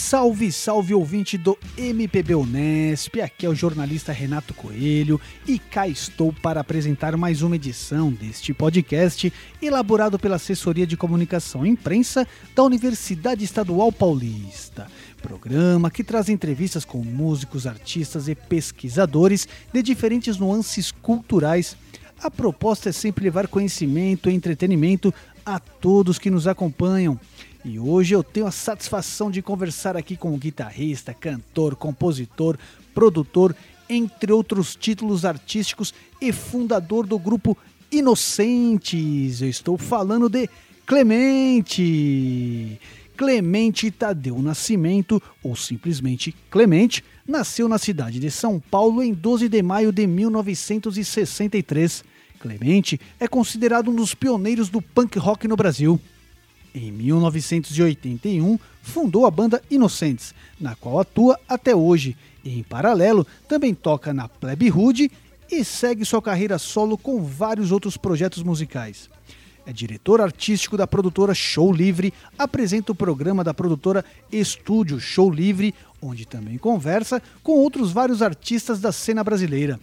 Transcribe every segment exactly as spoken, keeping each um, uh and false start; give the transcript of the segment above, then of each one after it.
Salve, salve ouvinte do M P B Unesp, aqui é o jornalista Renato Coelho e cá estou para apresentar mais uma edição deste podcast elaborado pela Assessoria de Comunicação e Imprensa da Universidade Estadual Paulista. Programa que traz entrevistas com músicos, artistas e pesquisadores de diferentes nuances culturais. A proposta é sempre levar conhecimento e entretenimento a todos que nos acompanham. E hoje eu tenho a satisfação de conversar aqui com o guitarrista, cantor, compositor, produtor, entre outros títulos artísticos e fundador do grupo Inocentes. Eu estou falando de Clemente. Clemente Tadeu Nascimento, ou simplesmente Clemente, nasceu na cidade de São Paulo em doze de maio de mil novecentos e sessenta e três. Clemente é considerado um dos pioneiros do punk rock no Brasil. Em mil novecentos e oitenta e um, fundou a banda Inocentes, na qual atua até hoje, e em paralelo também toca na Plebe Rude e segue sua carreira solo com vários outros projetos musicais. É diretor artístico da produtora Show Livre, apresenta o programa da produtora Estúdio Show Livre, onde também conversa com outros vários artistas da cena brasileira.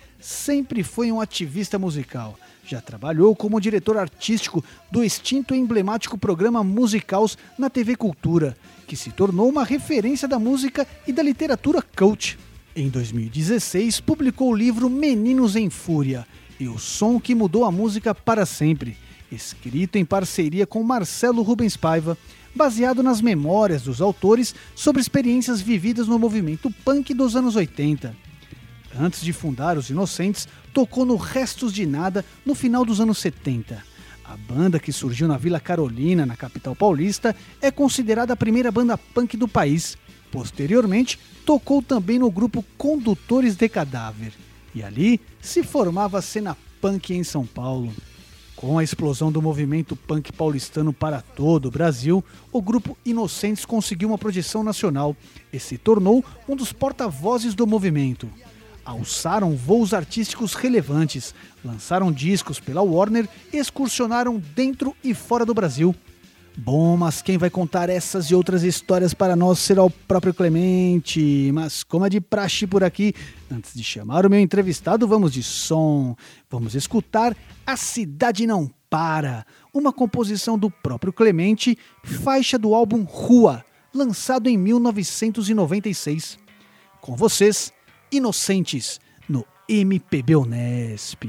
Sempre foi um ativista musical. Já trabalhou como diretor artístico do extinto e emblemático programa Musicaus na T V Cultura, que se tornou uma referência da música e da literatura cult. Em dois mil e dezesseis, publicou o livro Meninos em Fúria e o som que mudou a música para sempre, escrito em parceria com Marcelo Rubens Paiva, baseado nas memórias dos autores sobre experiências vividas no movimento punk dos anos oitenta. Antes de fundar os Inocentes, tocou no Restos de Nada no final dos anos setenta. A banda, que surgiu na Vila Carolina, na capital paulista, é considerada a primeira banda punk do país. Posteriormente, tocou também no grupo Condutores de Cadáver. E ali se formava a cena punk em São Paulo. Com a explosão do movimento punk paulistano para todo o Brasil, o grupo Inocentes conseguiu uma projeção nacional e se tornou um dos porta-vozes do movimento. Alçaram voos artísticos relevantes, lançaram discos pela Warner e excursionaram dentro e fora do Brasil. Bom, mas quem vai contar essas e outras histórias para nós será o próprio Clemente. Mas como é de praxe por aqui, antes de chamar o meu entrevistado, vamos de som. Vamos escutar A Cidade Não Para, uma composição do próprio Clemente, faixa do álbum Rua, lançado em mil novecentos e noventa e seis. Com vocês, Inocentes, no M P B Unesp.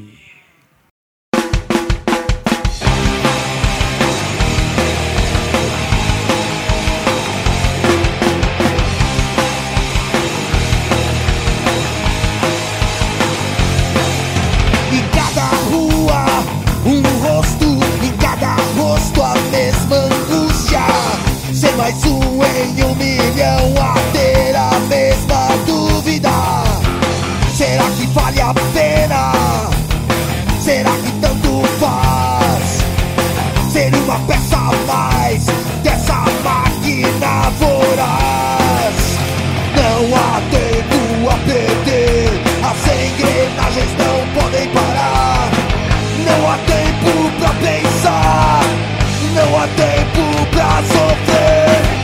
Em cada rua, um rosto, em cada rosto a mesma angústia. Ser mais um em um milhão a ter a mesma dúvida. Será que vale a pena? Será que tanto faz? Ser uma peça a mais dessa máquina voraz. Não há tempo a perder, as engrenagens não podem parar. Não há tempo pra pensar, não há tempo pra sofrer.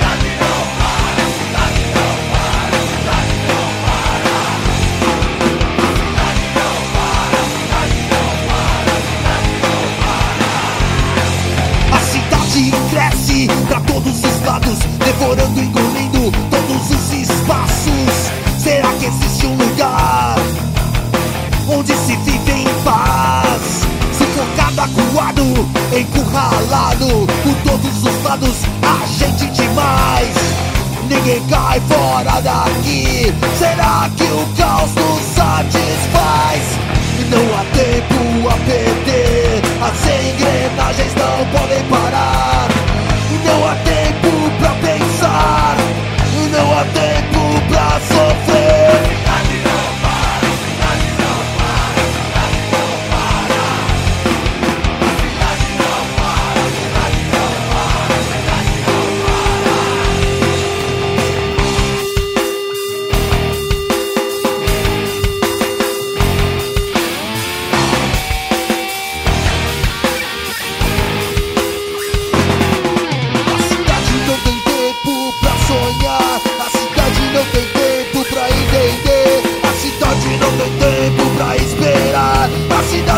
Cresce pra todos os lados, devorando e engolindo todos os espaços. Será que existe um lugar onde se vive em paz? Sufocado, acuado, encurralado por todos os lados, a gente demais. Ninguém cai fora daqui. Será que o caos nos satisfaz? Não há tempo a perder, as engrenagens não podem parar. Não há tempo pra pensar, não há tempo pra sofrer.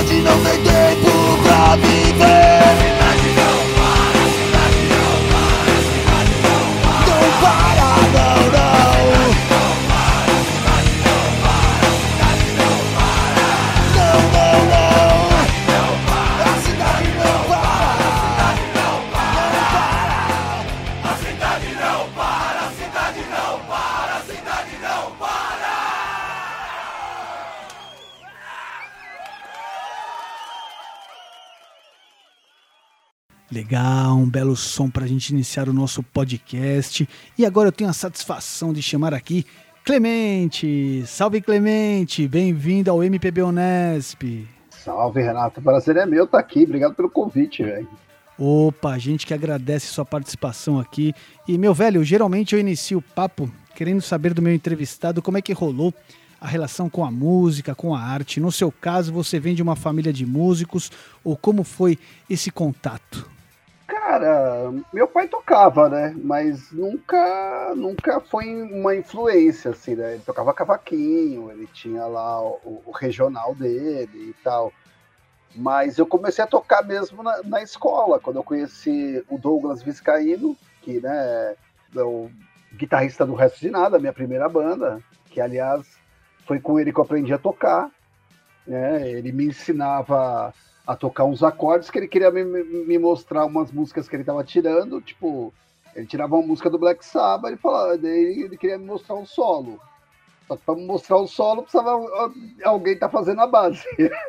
cidade não tem tempo pra viver. A cidade não para, a cidade não para, a cidade não para. Não para, não, não. A cidade não para, a cidade não para, a cidade não para. Não, não, não. A cidade não para, a cidade não para. A cidade não para, a cidade não para, a cidade não para. Legal, um belo som para a gente iniciar o nosso podcast. E agora eu tenho a satisfação de chamar aqui Clemente. Salve, Clemente, bem-vindo ao M P B Unesp. Salve, Renato, o prazer é meu estar aqui, obrigado pelo convite, velho. Opa, a gente que agradece sua participação aqui. E, meu velho, geralmente eu inicio o papo querendo saber do meu entrevistado como é que rolou a relação com a música, com a arte. No seu caso, você vem de uma família de músicos, ou como foi esse contato? Cara, meu pai tocava, né? Mas nunca, nunca foi uma influência, assim, né? Ele tocava cavaquinho, ele tinha lá o, o regional dele e tal. Mas eu comecei a tocar mesmo na, na escola, quando eu conheci o Douglas Viscaíno, que, né, é o guitarrista do Resto de Nada, minha primeira banda, que, aliás, foi com ele que eu aprendi a tocar, né? Ele me ensinava a tocar uns acordes que ele queria me, me mostrar umas músicas que ele estava tirando, tipo, ele tirava uma música do Black Sabbath e falava, daí ele queria me mostrar um solo. Só que para me mostrar o solo precisava alguém estar tá fazendo a base.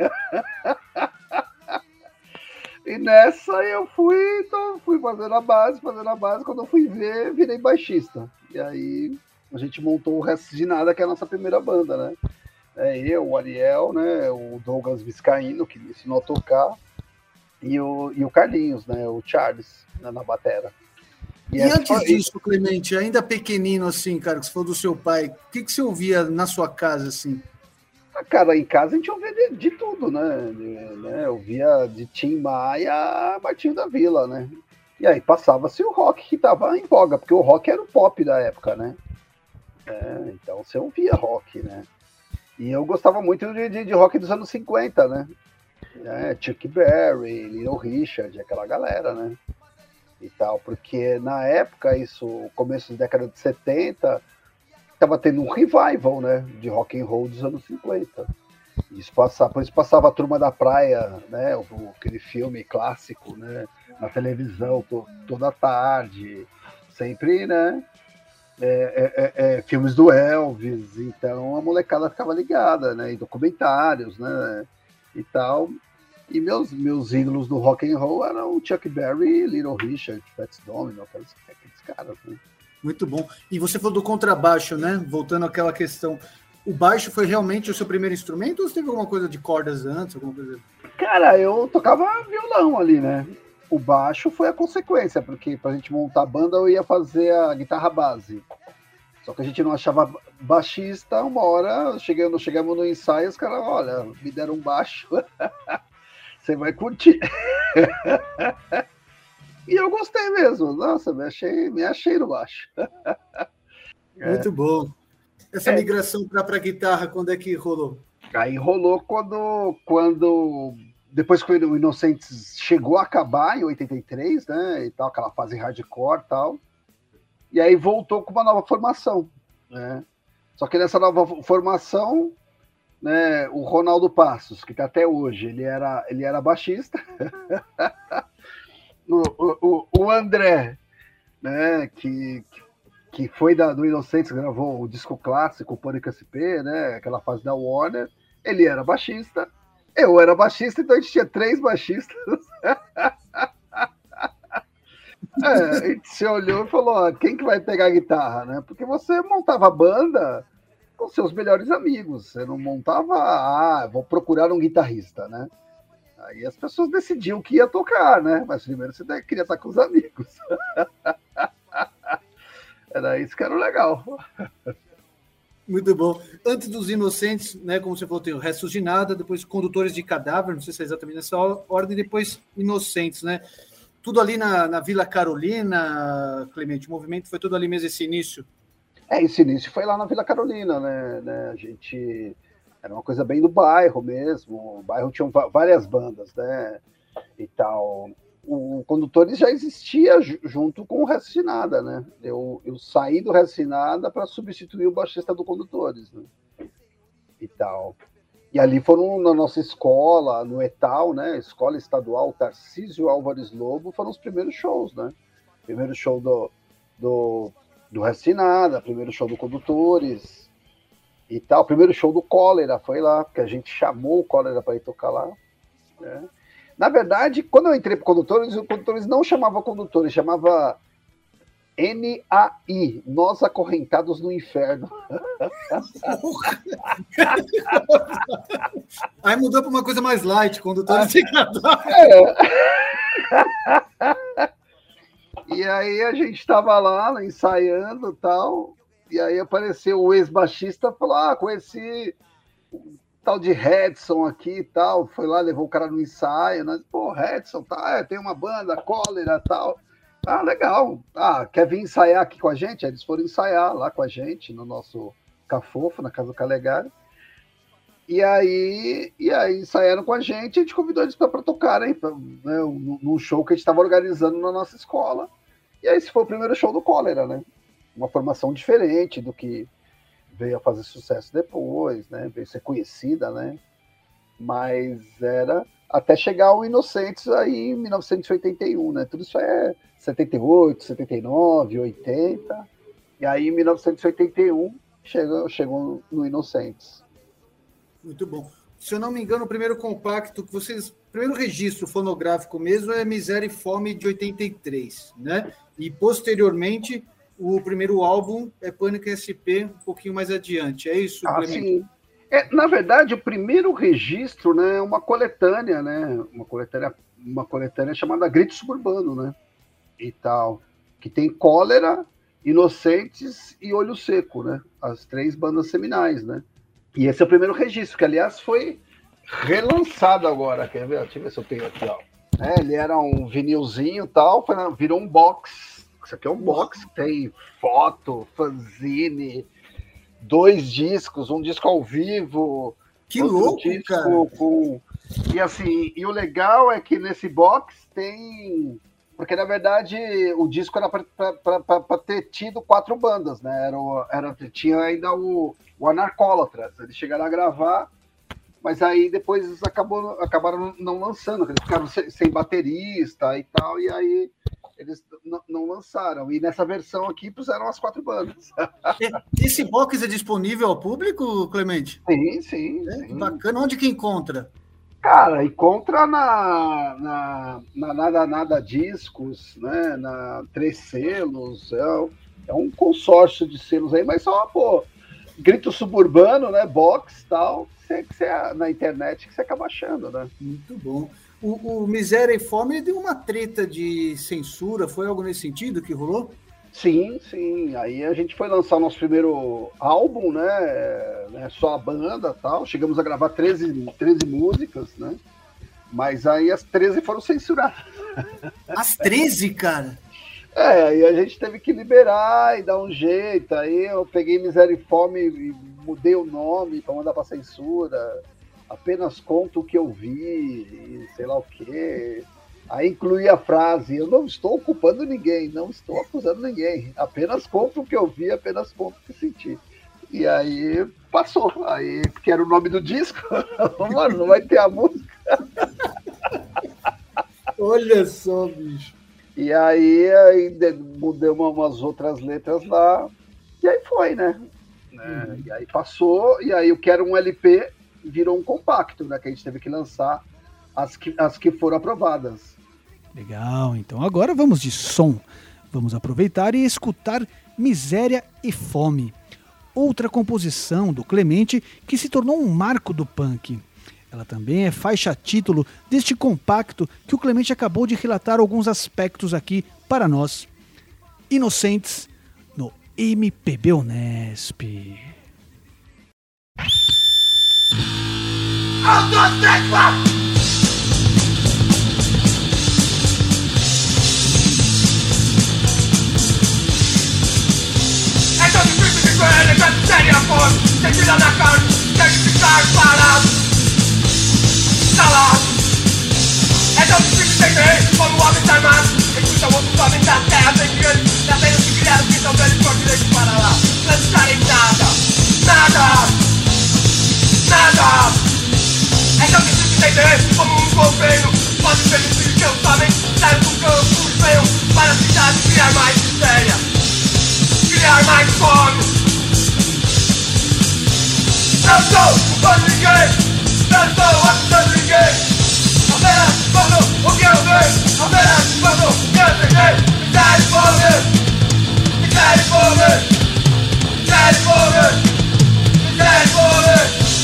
E nessa eu fui, então, fui fazendo a base, fazendo a base, quando eu fui ver, virei baixista. E aí a gente montou o Resto de Nada, que é a nossa primeira banda, né? É eu, o Ariel, né, o Douglas Viscaíno, que me ensinou a tocar, e o, e o Carlinhos, né, o Charles, né, na batera. E, e antes foi... disso, Clemente, ainda pequenino assim, cara, que você falou do seu pai, o que, que você ouvia na sua casa, assim? Ah, cara, em casa a gente ouvia de, de tudo, né? De, né? Eu via de Tim Maia a Martinho da Vila, né? E aí passava-se o rock que tava em voga, porque o rock era o pop da época, né? É, então você ouvia rock, né? E eu gostava muito de, de, de rock dos anos cinquenta, né? É, Chuck Berry, Little Richard, aquela galera, né? E tal, porque na época, isso, começo da década de setenta, tava tendo um revival, né? De rock and roll dos anos cinquenta. Isso passava, por isso passava a Turma da Praia, né? O, aquele filme clássico, né? Na televisão, to, toda tarde, sempre, né? É, é, é, filmes do Elvis, então a molecada ficava ligada, né? E documentários, né? E tal. E meus, meus ídolos do rock and roll eram Chuck Berry, Little Richard, Fats Domino, aqueles, aqueles caras, né? Muito bom. E você falou do contrabaixo, né? Voltando àquela questão. O baixo foi realmente o seu primeiro instrumento ou você teve alguma coisa de cordas antes? Alguma coisa? Cara, eu tocava violão ali, né? O baixo foi a consequência, porque pra gente montar a banda eu ia fazer a guitarra base. Só que a gente não achava baixista. Uma hora, chegamos, chegamos no ensaio, os caras, olha, me deram um baixo. Você vai curtir. E eu gostei mesmo. Nossa, me achei, me achei no baixo. Muito é. bom. Essa é. migração para a guitarra, quando é que rolou? Aí rolou quando, quando depois que o Inocentes chegou a acabar, em oitenta e três, né, e tal, aquela fase hardcore e tal, e aí voltou com uma nova formação, né? Só que nessa nova formação, né, o Ronaldo Passos, que está até hoje, ele era, ele era baixista, o, o, o André, né, que, que foi da, do Inocentes, gravou o disco clássico, o Pânico S P, né, aquela fase da Warner, ele era baixista, eu era baixista, então a gente tinha três baixistas. É, a gente se olhou e falou, ó, quem que vai pegar a guitarra, né? Porque você montava a banda com seus melhores amigos, você não montava, ah, vou procurar um guitarrista, né? Aí as pessoas decidiam que ia tocar, né? Mas primeiro você queria estar com os amigos. Era isso que era o legal. Muito bom. Antes dos Inocentes, né, como você falou, tem o Restos de Nada, depois Condutores de Cadáver, não sei se é exatamente nessa ordem, e depois Inocentes, né? Tudo ali na, na Vila Carolina, Clemente, o movimento foi tudo ali mesmo, esse início? É, esse início foi lá na Vila Carolina, né? né? A gente Era uma coisa bem do bairro mesmo. O bairro tinha várias bandas, né? E tal. O Condutores já existia junto com o Resto de Nada, né? Eu, eu saí do Resto de Nada para substituir o baixista do Condutores, né? E tal. E ali foram na nossa escola, no Etal, né? Escola Estadual Tarcísio Álvares Lobo, foram os primeiros shows, né? Primeiro show do, do, do Resto de Nada, primeiro show do Condutores e tal. Primeiro show do Cólera foi lá, porque a gente chamou o Cólera para ir tocar lá, né? Na verdade, quando eu entrei para Condutores, o Condutores não chamava Condutores, chamava N A I, Nós Acorrentados no Inferno. Aí mudou para uma coisa mais light, Condutores. É. E aí a gente estava lá ensaiando e tal, e aí apareceu o ex-baixista e falou, ah, conheci tal de Redson aqui e tal, foi lá, levou o cara no ensaio, nós, pô, Redson, tá, é, tem uma banda, Cólera e tal. Ah, legal. Ah, quer vir ensaiar aqui com a gente? Aí eles foram ensaiar lá com a gente, no nosso Cafofo, na Casa do Calegari. E aí, e aí ensaiaram com a gente, a gente convidou eles para tocarem, pra, né, num show que a gente estava organizando na nossa escola. E aí esse foi o primeiro show do Cólera, né? Uma formação diferente do que veio a fazer sucesso depois, né? Veio ser conhecida, né? Mas era até chegar ao Inocentes aí em mil novecentos e oitenta e um, né? Tudo isso é setenta e oito, setenta e nove, oitenta. E aí em mil novecentos e oitenta e um chegou, chegou no Inocentes. Muito bom. Se eu não me engano, o primeiro compacto que vocês... O primeiro registro fonográfico mesmo é Miséria e Fome de oitenta e três, né? E posteriormente, o primeiro álbum é Pânico S P, um pouquinho mais adiante. É isso, ah, Clemente? Sim. É, na verdade, o primeiro registro, né, é uma coletânea, né? Uma coletânea, uma coletânea chamada Grito Suburbano, né? E tal. Que tem Cólera, Inocentes e Olho Seco, né? As três bandas seminais, né? E esse é o primeiro registro, que aliás foi relançado agora. Quer ver? Deixa eu ver se eu tenho aqui, ó. É, ele era um vinilzinho e tal, virou um box. Isso aqui é um box que tem foto, fanzine, dois discos, um disco ao vivo. Que louco, disco cara! Com... E assim, e o legal é que nesse box tem... Porque, na verdade, o disco era para ter tido quatro bandas, né? Era, o, era, tinha ainda o, o Anarcólatras. Eles chegaram a gravar, mas aí depois eles acabou, acabaram não lançando, eles ficaram sem, sem baterista e tal, e aí eles não, não lançaram. E nessa versão aqui puseram as quatro bandas. Esse box é disponível ao público, Clemente? Sim, sim. É, sim. Bacana. Onde que encontra? Cara, encontra na, na, na Nada Nada Discos, né? Na Três Selos, é, é um consórcio de selos aí, mas só, pô, Grito Suburbano, né? Box e tal, que você, na internet que você acaba achando, né? Muito bom. O, o Miséria e Fome deu uma treta de censura, foi algo nesse sentido que rolou? Sim, sim. Aí a gente foi lançar o nosso primeiro álbum, né? né só a banda e tal. Chegamos a gravar treze, treze músicas, né? Mas aí as treze foram censuradas. As treze, cara? É, aí a gente teve que liberar e dar um jeito. Aí eu peguei Miséria e Fome e mudei o nome para mandar para censura. Apenas conto o que eu vi, e sei lá o quê. Aí incluí a frase, eu não estou culpando ninguém, não estou acusando ninguém, apenas conto o que eu vi, apenas conto o que senti. E aí passou, aí, porque era o nome do disco, mano, não vai ter a música. Olha só, bicho. E aí, aí mudei umas outras letras lá, e aí foi, né? Hum. E aí passou, e aí o que era um L P virou um compacto, né? Que a gente teve que lançar as que, as que foram aprovadas. Legal, então agora vamos de som. Vamos aproveitar e escutar Miséria e Fome, outra composição do Clemente que se tornou um marco do punk. Ela também é faixa título deste compacto que o Clemente acabou de relatar alguns aspectos aqui para nós. Inocentes no M P B Unesp. Essa é a forma tequila na carne, tem que ficar parado, calado. É tão difícil entender como o homem tá armado. Escuta outros homens da terra, tem que eles já tenham se criado, que são velhos por direito para lá. Não estarem nada, nada, nada. É tão difícil entender como um governo pode permitir que os homens saiam do campo e venham para a cidade criar mais miséria, criar mais fome. Não sou o fã de ninguém, não sou acusando ninguém. Apenas quando o que eu vejo, apenas quando eu tentei. Miséria e fome, miséria e fome, miséria e fome, miséria e fome,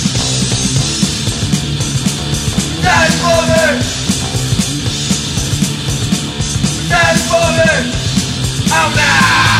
miséria e fome, miséria e fome. Oh no!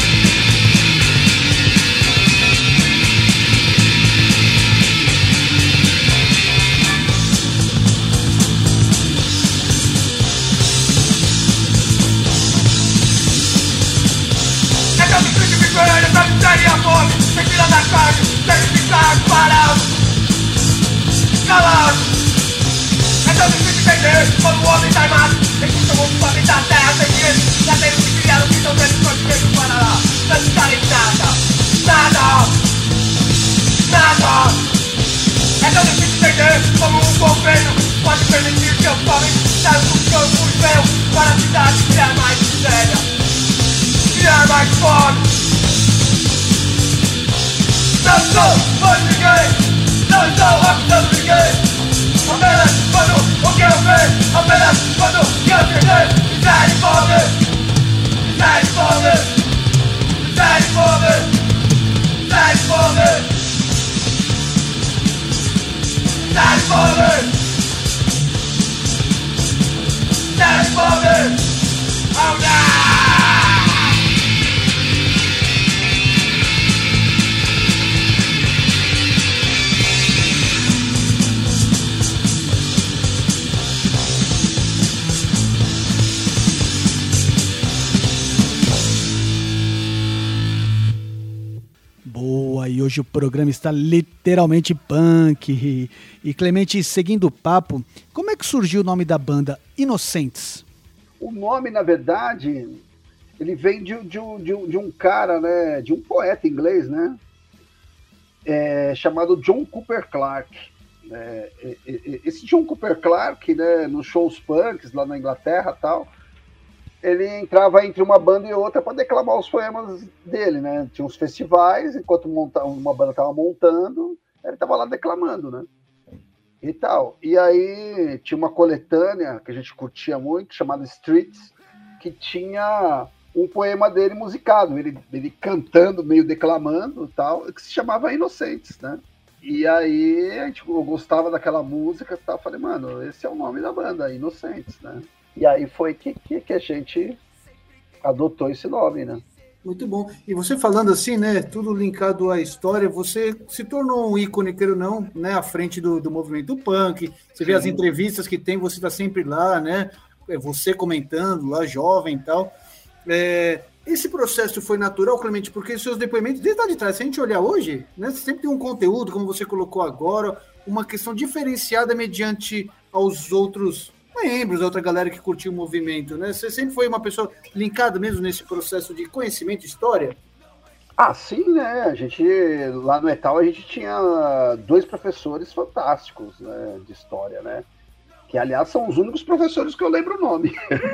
Essa miséria e a fome, tequila da carne, tem que ficar parado, calado. É tão difícil entender como o homem tá armado. Escuta o outro homem da terra, tem que eles já tenham se criado, que são velhos por direito para lá. Não estarem nada, nada, nada. É tão difícil entender como um governo pode permitir que os homens saiam do campo e venham para a cidade criar mais miséria, criar mais fome. Não sou fã de ninguém, não estou acusando ninguém. Apenas quando o que eu vejo, apenas quando eu tentei. Miséria e fome, miséria e fome, miséria e fome, miséria e fome, miséria e fome, miséria e fome. Oh no! Boa, e hoje o programa está literalmente punk. E, e Clemente, seguindo o papo, como é que surgiu o nome da banda Inocentes? O nome, na verdade, ele vem de, de, de, de um cara, né, de um poeta inglês, né, é, chamado John Cooper Clarke. É, esse John Cooper Clarke, né, nos shows punks lá na Inglaterra e tal, ele entrava entre uma banda e outra para declamar os poemas dele, né? Tinha uns festivais, enquanto monta, uma banda estava montando, ele estava lá declamando, né? E tal. E aí tinha uma coletânea que a gente curtia muito, chamada Streets, que tinha um poema dele musicado, ele, ele cantando, meio declamando e tal, que se chamava Inocentes, né? E aí a gente, eu gostava daquela música e tal, falei, mano, esse é o nome da banda, Inocentes, né? E aí foi que, que, que a gente adotou esse nome, né? Muito bom. E você falando assim, né, tudo linkado à história, você se tornou um ícone, queira ou não, né, à frente do, do movimento punk. Você Sim. vê as entrevistas que tem, você está sempre lá, né? Você comentando lá, jovem e tal. É, esse processo foi natural, Clemente, porque seus depoimentos, desde lá de trás, se a gente olhar hoje, né, você sempre tem um conteúdo, como você colocou agora, uma questão diferenciada mediante aos outros membros, outra galera que curtiu o movimento, né? Você sempre foi uma pessoa linkada mesmo nesse processo de conhecimento, história? Ah, sim, né? A gente, lá no Etal, a gente tinha dois professores fantásticos, né, de história, né? Que, aliás, são os únicos professores que eu lembro o nome.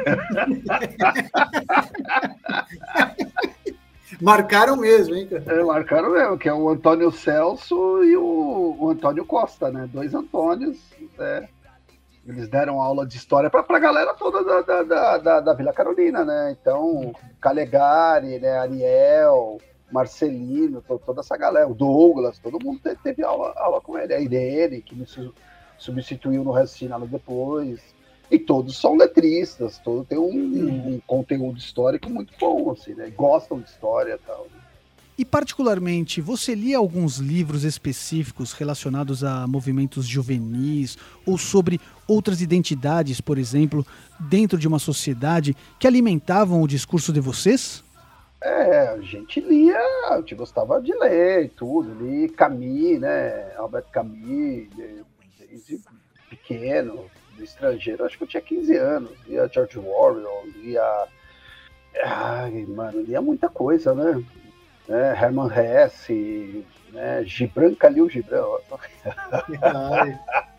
Marcaram mesmo, hein, cara? É, marcaram mesmo, que é o Antônio Celso e o, o Antônio Costa, né? Dois Antônios, né? Eles deram aula de história para a galera toda da, da, da, da Vila Carolina, né? Então, Calegari, né? Ariel, Marcelino, to, toda essa galera, o Douglas, todo mundo teve, teve aula, aula com ele. A Irene, que me su, substituiu no Restinalo depois. E todos são letristas, todos têm um, um, um conteúdo histórico muito bom, assim, né? Gostam de história e tal. E, particularmente, você lia alguns livros específicos relacionados a movimentos juvenis ou sobre outras identidades, por exemplo, dentro de uma sociedade que alimentavam o discurso de vocês? É, a gente lia, a gente gostava de ler e tudo, li Camus, né, Albert Camus, desde pequeno, do estrangeiro, acho que eu tinha quinze anos, lia George Orwell, lia, ai, mano, lia muita coisa, né, é, Hermann Hesse, né, Gibran, Khalil Gibran, Ai.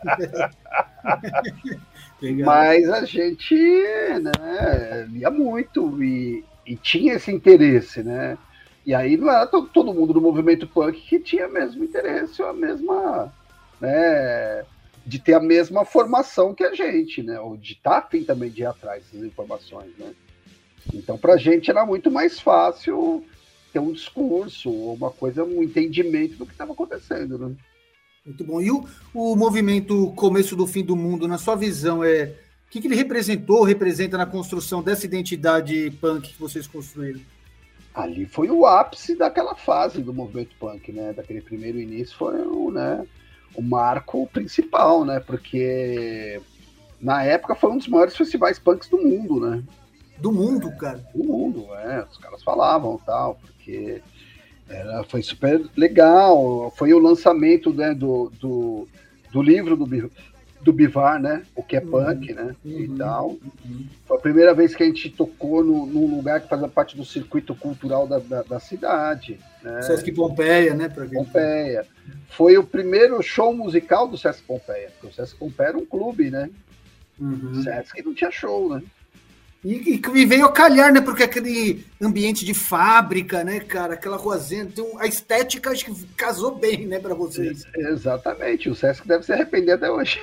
mas a gente, né, lia muito e E tinha esse interesse, né? E aí não era todo, todo mundo do movimento punk que tinha o mesmo interesse, a mesma, né? De ter a mesma formação que a gente, né? Ou de estar afim também de ir atrás dessas informações, né? Então, pra gente era muito mais fácil ter um discurso, uma coisa, um entendimento do que estava acontecendo, né? Muito bom. E o, o movimento Começo do Fim do Mundo, na sua visão, é... O que, que ele representou, representa na construção dessa identidade punk que vocês construíram? Ali foi o ápice daquela fase do movimento punk, né? Daquele primeiro início foi o, né, o marco principal, né? Porque na época foi um dos maiores festivais punks do mundo, né? Do mundo, cara? Do mundo, é. Os caras falavam tal, porque era, foi super legal. Foi o lançamento, né, do, do, do livro do do Bivar, né? O que é punk, uhum, né? Uhum, e tal. Uhum. Foi a primeira vez que a gente tocou no, num lugar que fazia parte do circuito cultural da, da, da cidade. Né? Sesc Pompeia, né? Pra Pompeia. Foi o primeiro show musical do Sesc Pompeia, porque o Sesc Pompeia era um clube, né? Uhum. O Sesc não tinha show, né? E, e veio a calhar, né? Porque aquele ambiente de fábrica, né, cara? Aquela ruazinha, então, a estética acho que casou bem, né, para vocês. É, exatamente. O Sesc deve se arrepender até hoje.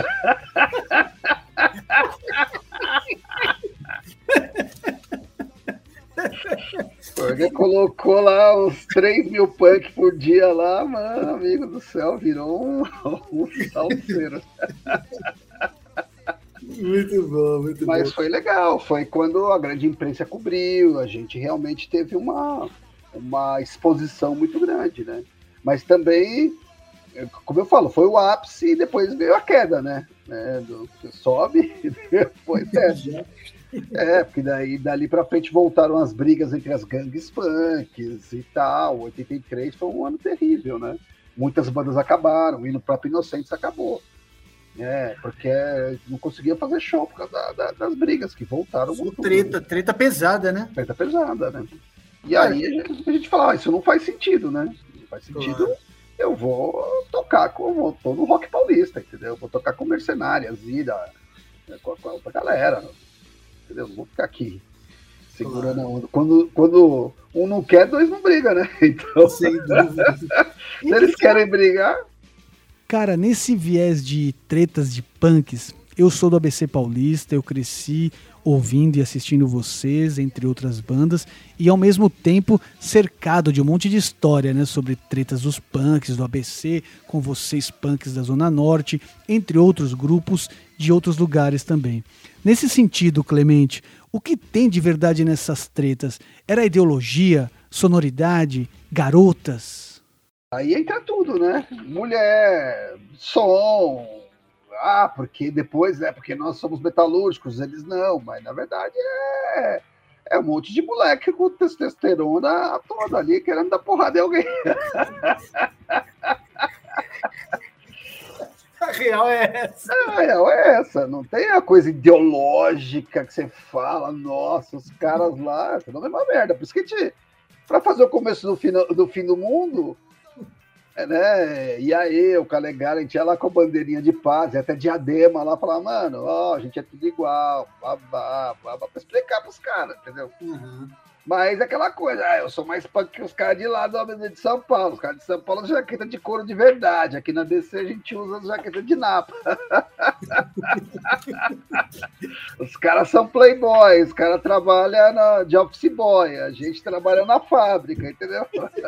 Porque colocou lá uns três mil punk por dia lá, mano, amigo do céu, virou um, um salseiro. Muito bom, muito Mas bom. foi legal, foi quando a grande imprensa cobriu, a gente realmente teve uma, uma exposição muito grande, né? Mas também, como eu falo, foi o ápice e depois veio a queda, né? É, do, sobe e depois desce. É, porque daí, dali pra frente voltaram as brigas entre as gangues punks e tal. oitenta e três foi um ano terrível, né? Muitas bandas acabaram, e no próprio Inocentes acabou. É, porque não conseguia fazer show por causa da, da, das brigas que voltaram. Muito treta, treta pesada, né? Treta pesada, né? E é. aí a gente, a gente fala, ah, isso não faz sentido, né? Não faz sentido, claro. Eu vou tocar com, eu tô no Rock Paulista, entendeu? Eu vou tocar com Mercenárias, Ida, com, com a outra galera, entendeu? Não vou ficar aqui segurando claro. a onda. Quando, quando um não quer, dois não brigam, né? Então, sem dúvida. Se eles querem brigar... Cara, nesse viés de tretas de punks, eu sou do A B C Paulista, eu cresci ouvindo e assistindo vocês, entre outras bandas, e ao mesmo tempo cercado de um monte de história, né, sobre tretas dos punks do A B C, com vocês punks da Zona Norte, entre outros grupos de outros lugares também. Nesse sentido, Clemente, o que tem de verdade nessas tretas? Era ideologia, sonoridade, garotas? Aí entra tudo, né? Mulher, som, ah, porque depois, né? Porque nós somos metalúrgicos, eles não, mas na verdade é, é um monte de moleque com testosterona toda ali querendo dar porrada em alguém. A real é essa. A real é essa, não tem a coisa ideológica que você fala, nossa, os caras lá, não é uma merda. Por isso que a gente, pra fazer o começo do fim do, fim do mundo. Né? E aí, o Calegari, a gente ia lá com a bandeirinha de paz, e até diadema lá, falar, mano, ó, a gente é tudo igual, babá, babá, pra explicar pros caras, entendeu? Uhum. Mas aquela coisa, ah, eu sou mais punk que os caras de lá do de São Paulo, os caras de São Paulo, jaqueta de couro de verdade, aqui na B C a gente usa jaqueta de napa. Os caras são playboys, os caras trabalham na, de office boy, a gente trabalha na fábrica, entendeu?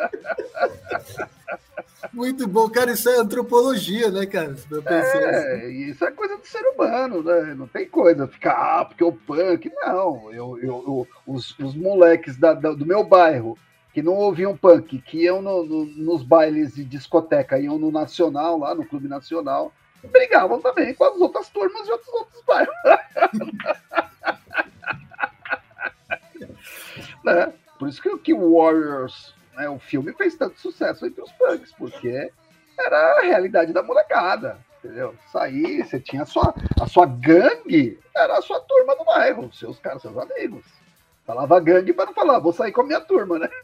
Muito bom, cara, isso é antropologia, né, cara? É, assim. Isso é coisa do ser humano, né? Não tem coisa, ficar, ah, porque o punk, não. Eu, eu, eu, os, os moleques da, da, do meu bairro, que não ouviam punk, que iam no, no, nos bailes de discoteca, iam no Nacional, lá no Clube Nacional, brigavam também com as outras turmas de outros, outros bairros. Né? Por isso que, que o Warriors, né, o filme fez tanto sucesso entre os punks, porque era a realidade da molecada, entendeu? Sair, você tinha a sua, a sua gangue, era a sua turma do bairro, seus caras, seus amigos. Falava gangue para não falar, vou sair com a minha turma, né?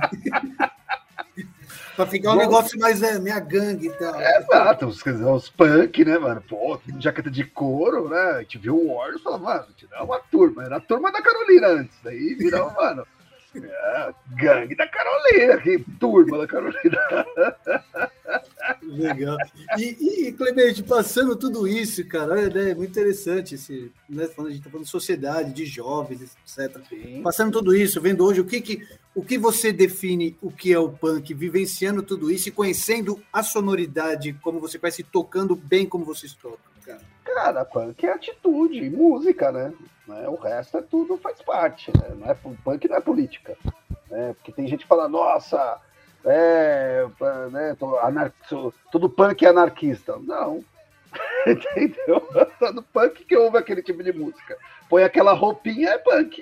Pra ficar um Bom, negócio mais, é, minha gangue e tal. É, exato, os, os punk, né, mano? Pô, jaqueta de couro, né? A gente viu o Warriors e falou, mano, a gente dá uma turma. Era a turma da Carolina antes. Aí virou, mano, é, gangue da Carolina, que turma da Carolina. Legal. E, e, Clemente, passando tudo isso, cara, é, é muito interessante esse, né, a gente tá falando de sociedade, de jovens, etcétera. Sim. Passando tudo isso, vendo hoje o que que, o que você define o que é o punk, vivenciando tudo isso e conhecendo a sonoridade, como você conhece, tocando bem como vocês tocam, cara. Cara, punk é atitude, música, né? O resto é tudo, faz parte, né? Não é, punk não é política. Né? Porque tem gente que fala, nossa... É, né, anar... todo punk é anarquista. Não. Entendeu? Todo punk que ouve aquele tipo de música. Põe aquela roupinha, é punk.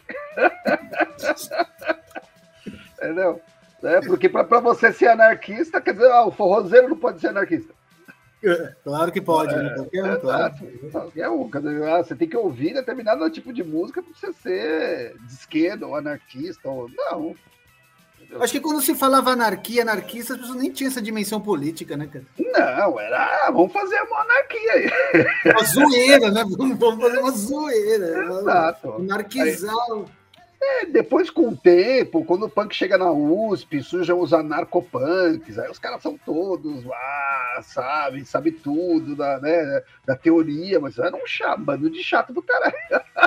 Entendeu? É, porque para você ser anarquista, quer dizer, ah, o forrozeiro não pode ser anarquista. Claro que pode, é, né? Qualquer um, claro. Qualquer um. Ah, você tem que ouvir determinado tipo de música para você ser de esquerda ou anarquista. Ou... Não. Acho que quando se falava anarquia, anarquista, as pessoas nem tinham essa dimensão política, né, cara? Não, era, vamos fazer uma anarquia aí. Uma zoeira, né? Vamos fazer uma zoeira. Exato. Anarquizar. Aí, é, depois, com o tempo, quando o punk chega na U S P, surjam os anarcopunks, aí os caras são todos lá, sabe, sabe tudo da, né, da teoria, mas era um chato, bando de chato do caralho.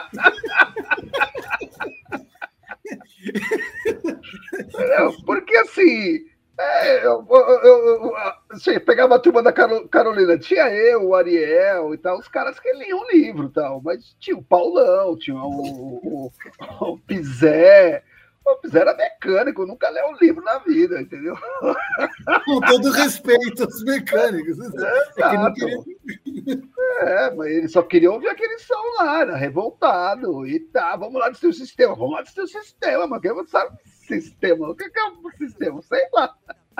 Porque assim, é, eu, eu, eu, você pegava a turma da Carolina, tinha eu, o Ariel e tal, os caras que liam o livro e tal, mas tinha o Paulão, tinha o, o, o Pizé. O Pizé era mecânico, nunca leu um livro na vida, entendeu? Com todo respeito aos mecânicos. É, é, que não queria... é, mas ele só queria ouvir aquele som lá, era revoltado. E tá, vamos lá do seu sistema, vamos lá do seu sistema, mas quem você sabe sistema? O que é o sistema? Sei lá.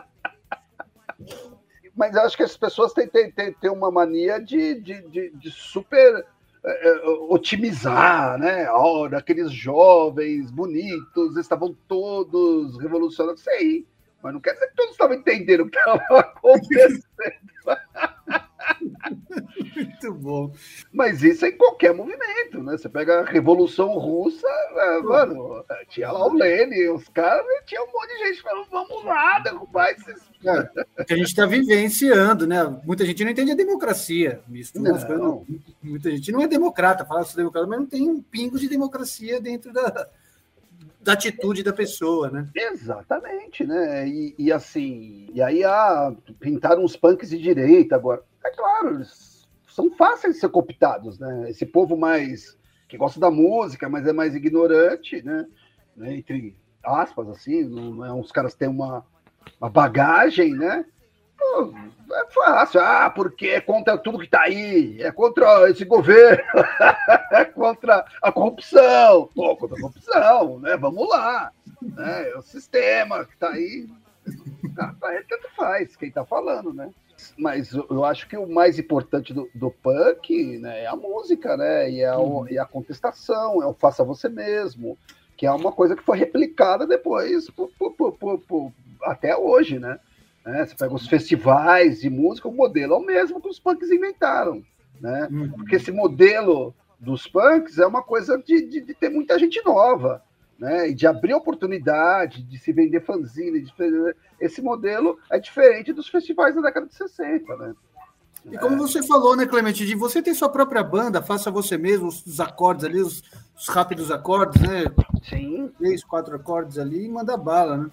Mas eu acho que as pessoas têm, têm, têm, têm uma mania de, de, de, de super... otimizar, né? Oh, daqueles jovens bonitos, estavam todos revolucionando, sei, mas não quer dizer que todos estavam entendendo o que estava acontecendo. Muito bom. Mas isso é em qualquer movimento, né? Você pega a Revolução Russa, é, mano, tinha lá o Lenin, os caras, tinha um monte de gente falando, vamos lá, derrubar esses... É, que a gente está vivenciando, né? Muita gente não entende a democracia. Mistura, não. Muita gente não é democrata, fala que é democrata, mas não tem um pingo de democracia dentro da, da atitude da pessoa, né? Exatamente, né? E, e assim, e aí ah, pintaram os punks de direita agora. É claro, eles são fáceis de ser cooptados, né? Esse povo mais que gosta da música, mas é mais ignorante, né? Entre aspas, assim, não é uns caras que têm uma, uma bagagem, né? Pô, é fácil, ah, porque é contra tudo que tá aí, é contra esse governo, é contra a corrupção, pô, contra a corrupção, né? Vamos lá, né? É o sistema que tá aí, tá, pra ele tanto faz, quem tá falando, né? Mas eu acho que o mais importante do, do punk, né, é a música, né? E, é o, e a contestação, é o faça você mesmo, que é uma coisa que foi replicada depois por, por, por, por, por, até hoje, né? É, você pega os festivais de música, o modelo é o mesmo que os punks inventaram, né? Uhum. Porque esse modelo dos punks é uma coisa de, de, de ter muita gente nova, né? E de abrir oportunidade, de se vender fanzine. De... Esse modelo é diferente dos festivais da década de sessenta, né? E como você falou, né, Clemente, de você ter sua própria banda, faça você mesmo, os, os acordes ali, os, os rápidos acordes, né? Sim. Três, quatro acordes ali e manda bala, né?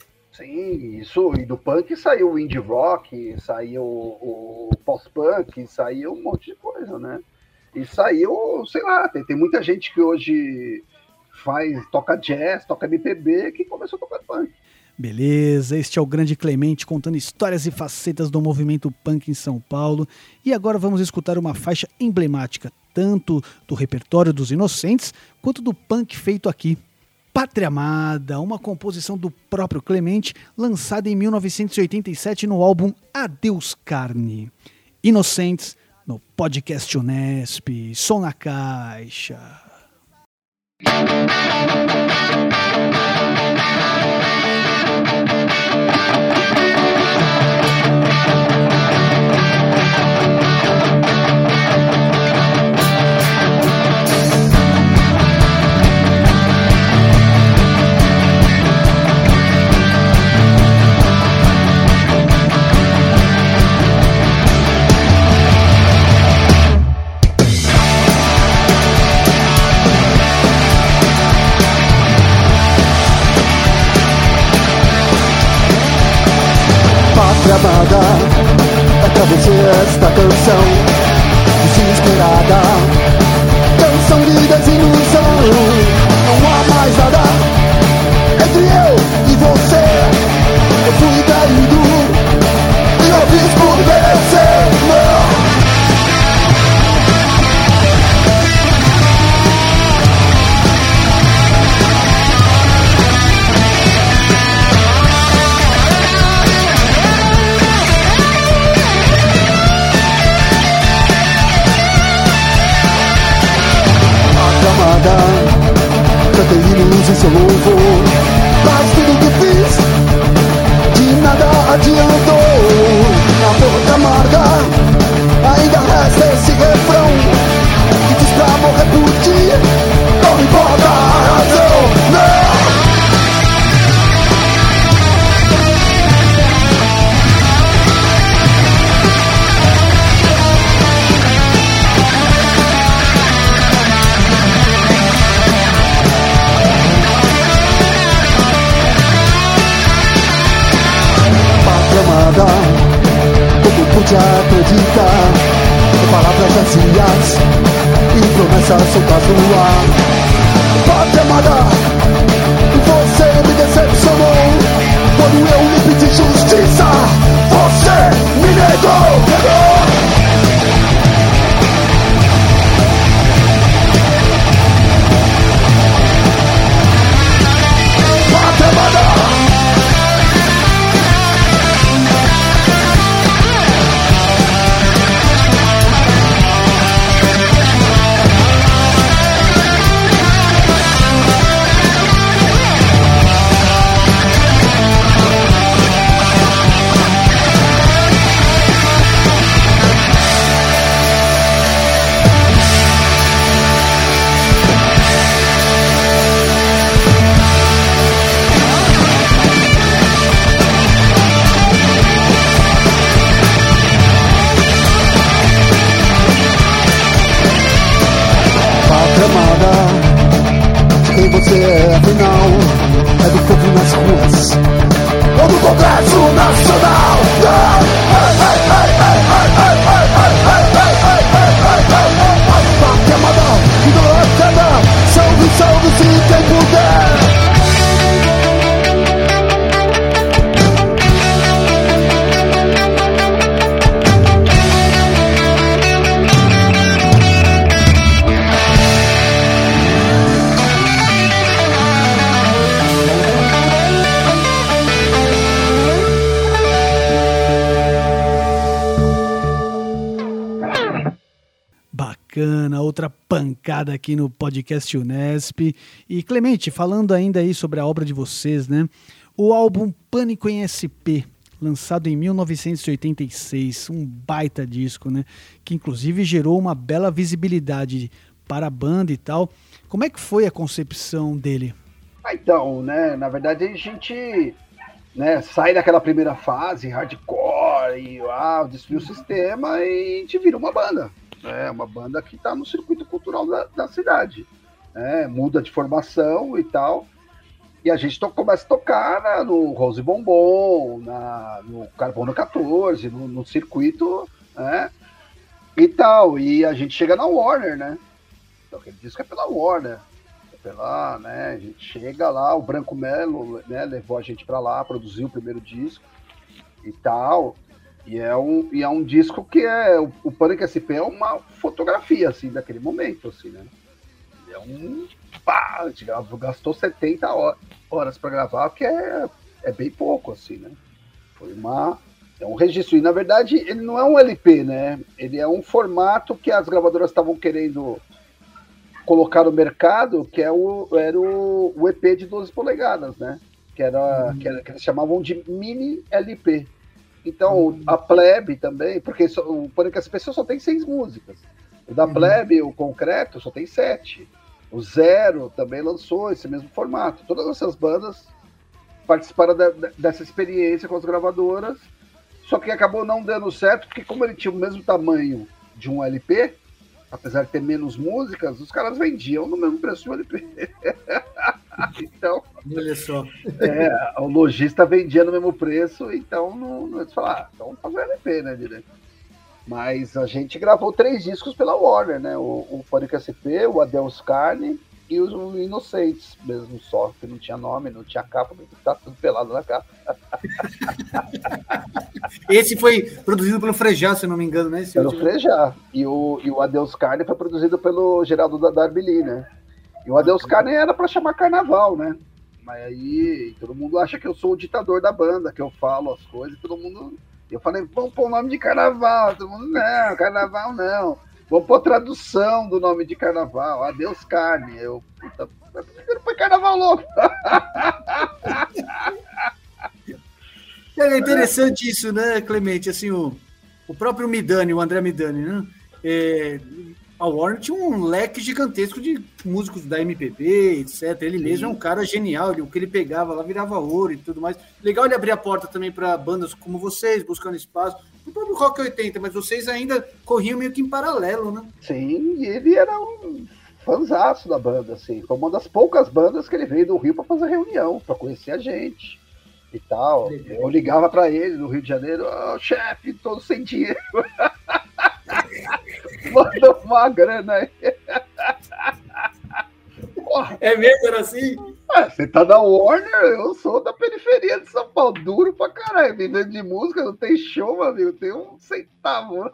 Sim, isso, e do punk saiu o indie rock, saiu o, o post-punk, saiu um monte de coisa, né? E saiu, sei lá, tem, tem muita gente que hoje faz, toca jazz, toca M P B, que começou a tocar punk. Beleza, este é o Grande Clemente contando histórias e facetas do movimento punk em São Paulo. E agora vamos escutar uma faixa emblemática, tanto do repertório dos Inocentes, quanto do punk feito aqui. Pátria Amada, uma composição do próprio Clemente, lançada em mil novecentos e oitenta e sete no álbum Adeus Carne. Inocentes, no podcast Unesp, Som na Caixa. Pátria amada, é pra você esta canção desesperada, canção de desilusão. Não há mais nada entre eu e você. Eu fui traído e eu fiz por merecer. Não. Cantei hinos em seu louvor, mas tudo que fiz de nada adiantou. Na boca amarga ainda resta esse refrão que diz pra morrer por ti, não importa a razão, não. Como pude acreditar em palavras vazias e promessas soltas no ar? Pátria amada, você me decepcionou. Quando eu lhe pedi justiça, você me negou, negou. Pátria amada. Quem você é, afinal? É do povo nas ruas ou do Congresso Nacional? Pátria amada, idolatrada, salve, salve se quem puder. Bacana, outra pancada aqui no podcast Unesp. E Clemente, falando ainda aí sobre a obra de vocês, né? O álbum Pânico em S P, lançado em mil novecentos e oitenta e seis, um baita disco, né? Que inclusive gerou uma bela visibilidade para a banda e tal. Como é que foi a concepção dele? Ah, então, né? Na verdade a gente, né, sai daquela primeira fase, hardcore, e ah, destruiu o sistema e a gente vira uma banda. É uma banda que está no circuito cultural da, da cidade. É, muda de formação e tal. E a gente to- começa a tocar, né, no Rose Bombom, na, no Carbono quatorze, no, no circuito, né, e tal. E a gente chega na Warner, né? Então, aquele disco é pela Warner. É pela, né, a gente chega lá, o Branco Melo, né, levou a gente para lá, produziu o primeiro disco e tal. E é um, e é um disco que é... O, o Pânico S P é uma fotografia, assim, daquele momento, assim, né? é um... Pá, a gente gastou setenta horas para gravar, que é, é bem pouco, assim, né? Foi uma... É um registro. E, na verdade, ele não é um L P, né? Ele é um formato que as gravadoras estavam querendo colocar no mercado, que é o, era o, o E P de doze polegadas, né? Que, era, uhum. que, era, que eles chamavam de mini L P. Então, uhum. a Plebe também, porque só, o Pânico S P só tem seis músicas. O da uhum. Plebe, o Concreto, só tem sete. O Zero também lançou esse mesmo formato. Todas essas bandas participaram de, de, dessa experiência com as gravadoras, só que acabou não dando certo, porque como ele tinha o mesmo tamanho de um L P, apesar de ter menos músicas, os caras vendiam no mesmo preço de um L P. Então, olha só. É, o lojista vendia no mesmo preço, então não, não eles falaram, ah, então vamos fazer L P, né, direto. Mas a gente gravou três discos pela Warner, né? O, o Pânico S P, o Adeus Carne e os Inocentes mesmo só, que não tinha nome, não tinha capa, tá tudo pelado na capa. Esse foi produzido pelo Frejá, se eu não me engano, né? Esse pelo Frejá. E o, e o Adeus Carne foi produzido pelo Geraldo da Darbili, né? E o Adeus Carne era para chamar Carnaval, né? Mas aí todo mundo acha que eu sou o ditador da banda, que eu falo as coisas, todo mundo... Eu falei, vamos pôr o nome de Carnaval. Todo mundo, não, Carnaval não. Vamos pôr tradução do nome de Carnaval. Adeus Carne. Eu, puta, por que não foi Carnaval louco? É interessante isso, né, Clemente? Assim, o, o próprio Midani, o André Midani, né? É, a Warner tinha um leque gigantesco de músicos da M P B, etcétera. Ele Sim. mesmo é um cara genial, ele, o que ele pegava lá virava ouro e tudo mais. Legal ele abrir a porta também para bandas como vocês, buscando espaço. O próprio Rock oitenta, mas vocês ainda corriam meio que em paralelo, né? Sim, e ele era um fanzaço da banda, assim. Foi uma das poucas bandas que ele veio do Rio para fazer reunião, para conhecer a gente e tal. Eu ligava para ele no Rio de Janeiro, oh, chefe, todo sem dinheiro. Manda uma grana aí. Porra. É mesmo, era assim? Ah, você tá da Warner, eu sou da periferia de São Paulo, duro pra caralho. Vivendo de música, não tem show, meu amigo, tem um centavo.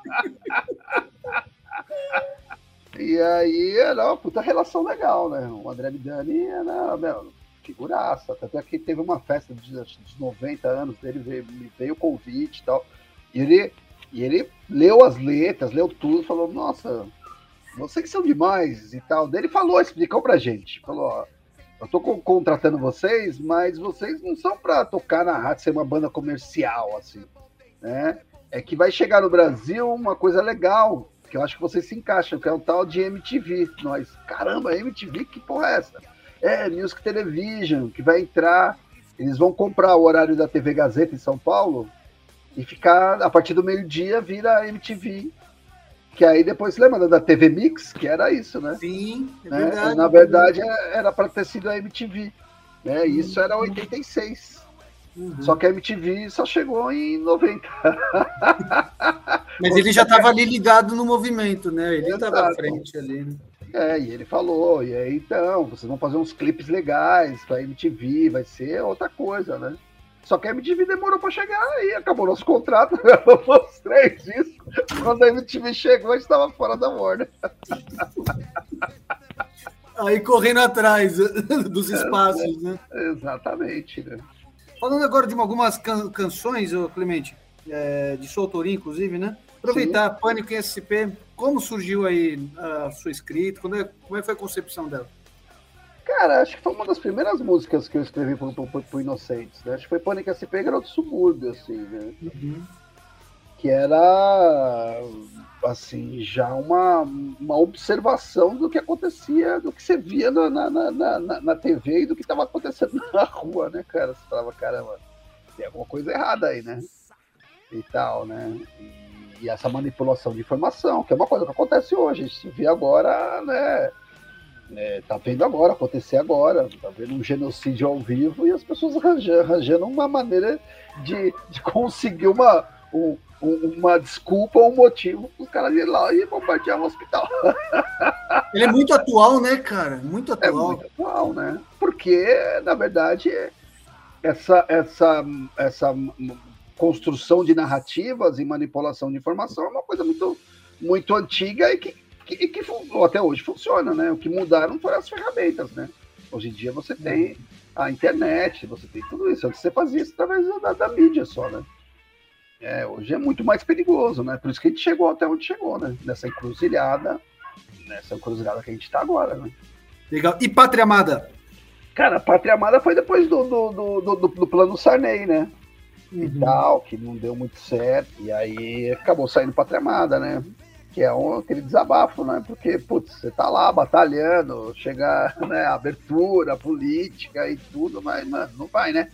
E aí era uma puta relação legal, né? O André Midani era, meu, figuraça. Até que teve uma festa dos, dos noventa anos dele, veio, veio o convite e tal. E ele. E ele leu as letras, leu tudo, falou, nossa, vocês são demais e tal. Daí ele falou, explicou pra gente, falou, ó, eu tô co- contratando vocês, mas vocês não são pra tocar na rádio, ser uma banda comercial, assim, né? É que vai chegar no Brasil uma coisa legal, que eu acho que vocês se encaixam, que é o tal de M T V. Nós, caramba, M T V, que porra é essa? É, Music Television, que vai entrar, eles vão comprar o horário da T V Gazeta em São Paulo, e ficar, a partir do meio-dia, vira M T V. Que aí depois, lembra da T V Mix? Que era isso, né? Sim, é né? verdade. Na verdade, era para ter sido a M T V. Né? Uhum. Isso era oitenta e seis. Uhum. Só que a M T V só chegou em noventa. Mas ele já estava ali ligado no movimento, né? Ele estava à frente ali, né? É, e ele falou, e aí então, vocês vão fazer uns clipes legais pra M T V, vai ser outra coisa, né? Só que a M T V demorou para chegar e acabou nosso contrato, os três discos. Quando a M T V chegou, a gente estava fora da Warner. Aí correndo atrás dos espaços, é, né? Exatamente, né? Falando agora de algumas can- canções, Clemente, é, de sua autoria, inclusive, né? Aproveitar, Sim. Pânico em S P, como surgiu aí a sua escrita? Como é, como é que foi a concepção dela? Cara, acho que foi uma das primeiras músicas que eu escrevi pro, pro, pro Inocentes, né? Acho que foi Pânico S P, Garoto Subúrbio, assim, né? Uhum. Que era, assim, já uma, uma observação do que acontecia, do que você via na, na, na, na, na T V e do que estava acontecendo na rua, né, cara? Você falava, caramba, tem alguma coisa errada aí, né? E tal, né? E, e essa manipulação de informação, que é uma coisa que acontece hoje, a gente vê agora, né? É, tá vendo agora, acontecer agora, tá vendo um genocídio ao vivo e as pessoas arranjando, arranjando uma maneira de, de conseguir uma, um, uma desculpa ou um motivo para os caras irem lá e bombardear um hospital. Ele é muito atual, né, cara? Muito atual. É muito atual, né? Porque, na verdade, essa, essa, essa construção de narrativas e manipulação de informação é uma coisa muito, muito antiga e que que, e que fun- até hoje funciona, né? O que mudaram foram as ferramentas, né? Hoje em dia você tem a internet, você tem tudo isso. Antes você fazia isso através da, da mídia só, né? É, hoje é muito mais perigoso, né? Por isso que a gente chegou até onde chegou, né? Nessa encruzilhada, nessa encruzilhada que a gente tá agora, né? Legal. E Pátria Amada? Cara, a Pátria Amada foi depois do, do, do, do, do plano Sarney, né? E Uhum. tal, que não deu muito certo. E aí acabou saindo Pátria Amada, né? Que é um, aquele desabafo, né? Porque, putz, você tá lá batalhando, chega, né, abertura, política e tudo, mas, mano, não vai, né?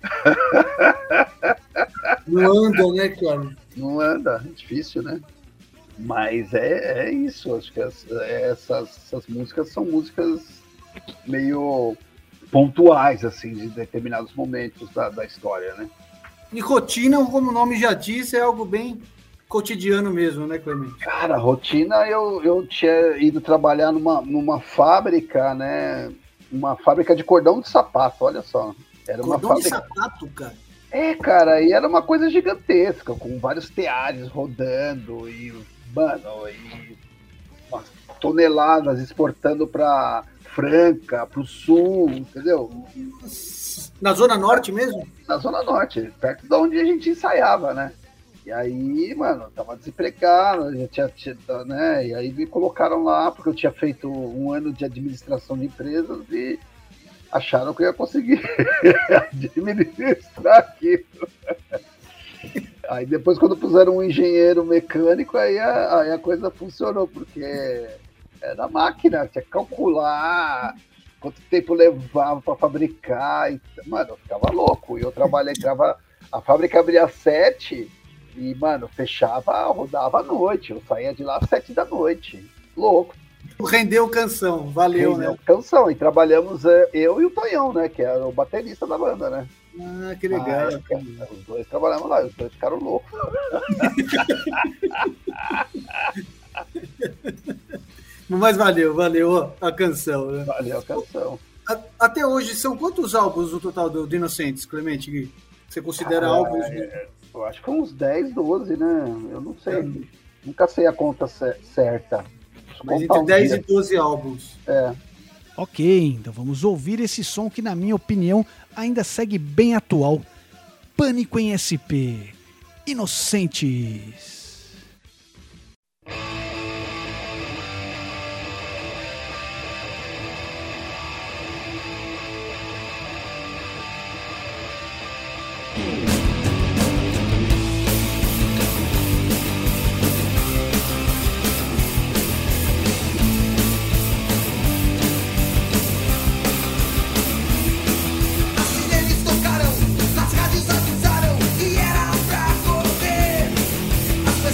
Não anda, né, cara? Não anda, é difícil, né? Mas é, é isso, acho que as- essas, essas músicas são músicas meio pontuais, assim, de determinados momentos da, da história, né? E rotina, como o nome já diz, é algo bem cotidiano mesmo, né, Clemente? Cara, rotina, eu, eu tinha ido trabalhar numa, numa fábrica, né? Uma fábrica de cordão de sapato, olha só. Era uma Cordão de fábrica. sapato, cara. É, cara, e era uma coisa gigantesca, com vários teares rodando e, mano, e umas toneladas exportando pra Franca, pro sul, entendeu? Na Zona Norte mesmo? Na Zona Norte, perto de onde a gente ensaiava, né? E aí, mano, tava desempregado, já tinha, tinha, né? E aí me colocaram lá, porque eu tinha feito um ano de administração de empresas e acharam que eu ia conseguir administrar aquilo. Aí depois, quando puseram um engenheiro mecânico, aí a, aí a coisa funcionou, porque era máquina, tinha que calcular quanto tempo levava para fabricar. E, mano, eu ficava louco. E eu trabalhei, entrava, a fábrica abria às sete e, mano, fechava, rodava à noite. Eu saía de lá às sete da noite. Louco. Rendeu canção, valeu, Rendeu né? canção. E trabalhamos é, eu e o Tonhão, né? Que era o baterista da banda, né? Ah, que legal. Ah, cara, os dois trabalhamos lá, os dois ficaram loucos. Mas valeu, valeu a canção, né? Valeu a canção. A- Até hoje, são quantos álbuns no total do, do Inocentes, Clemente? Que você considera Ah, álbuns? é, eu acho que uns dez, doze, né? Eu não sei. Nunca sei a conta ce- certa. Deixa eu Mas contar entre um dez dia. e doze álbuns. É. Ok, então vamos ouvir esse som que, na minha opinião, ainda segue bem atual. Pânico em S P. Inocentes. Assim eles tocaram, nas rádios avisaram que era pra correr. As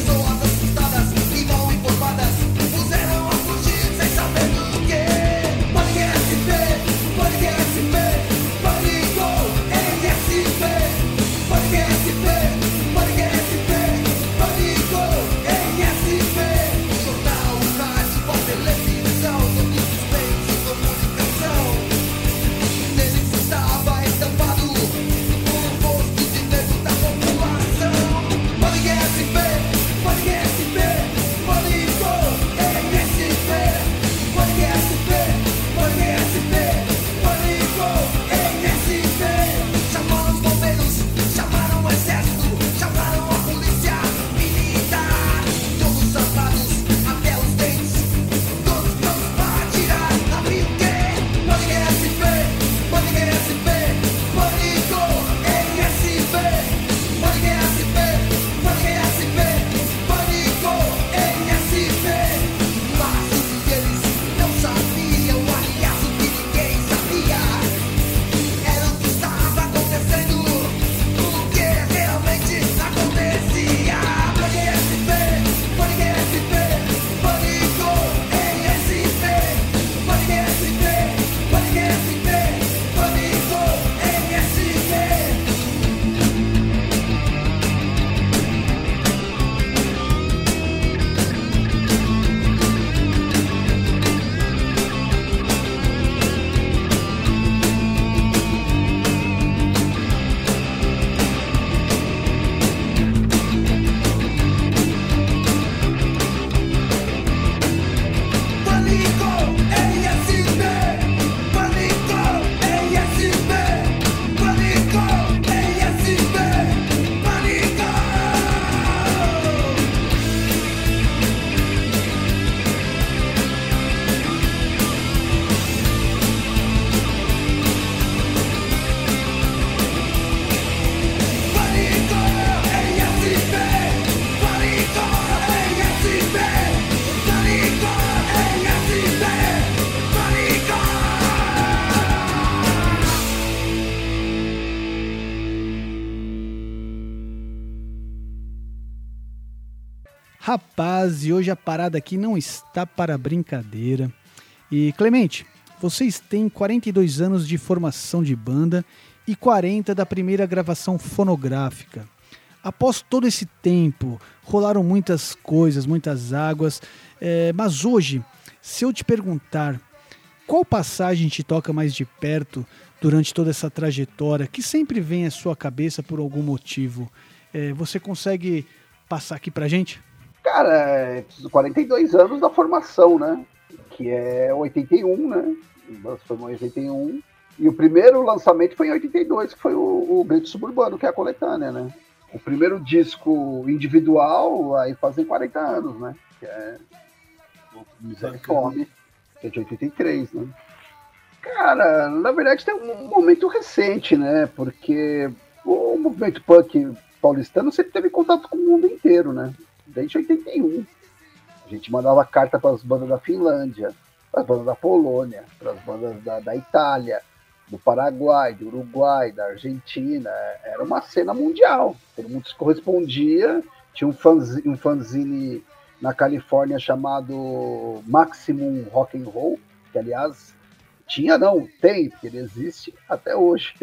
Rapaz, e hoje a parada aqui não está para brincadeira. E Clemente, vocês têm quarenta e dois anos de formação de banda e quarenta da primeira gravação fonográfica. Após todo esse tempo, rolaram muitas coisas, muitas águas, é, mas hoje, se eu te perguntar qual passagem te toca mais de perto durante toda essa trajetória, que sempre vem à sua cabeça por algum motivo, é, você consegue passar aqui pra gente? Cara, é quarenta e dois anos da formação, né? Que é oitenta e um, né? Nós fomos em oitenta e um. E o primeiro lançamento foi em oitenta e dois, que foi o, o Grito Suburbano, que é a coletânea, né? O primeiro disco individual, aí fazem quarenta anos, né? Que é o Miséria e Fome, que é de oitenta e três, né? Cara, na verdade tem um momento recente, né? Porque o movimento punk paulistano sempre teve contato com o mundo inteiro, né? Desde oitenta e um. A gente mandava carta para as bandas da Finlândia, para as bandas da Polônia, para as bandas da, da Itália, do Paraguai, do Uruguai, da Argentina. Era uma cena mundial. Todo mundo se correspondia. Tinha um fanzine, um fanzine na Califórnia chamado Maximum Rock and Roll, que aliás tinha não, tem, porque ele existe até hoje.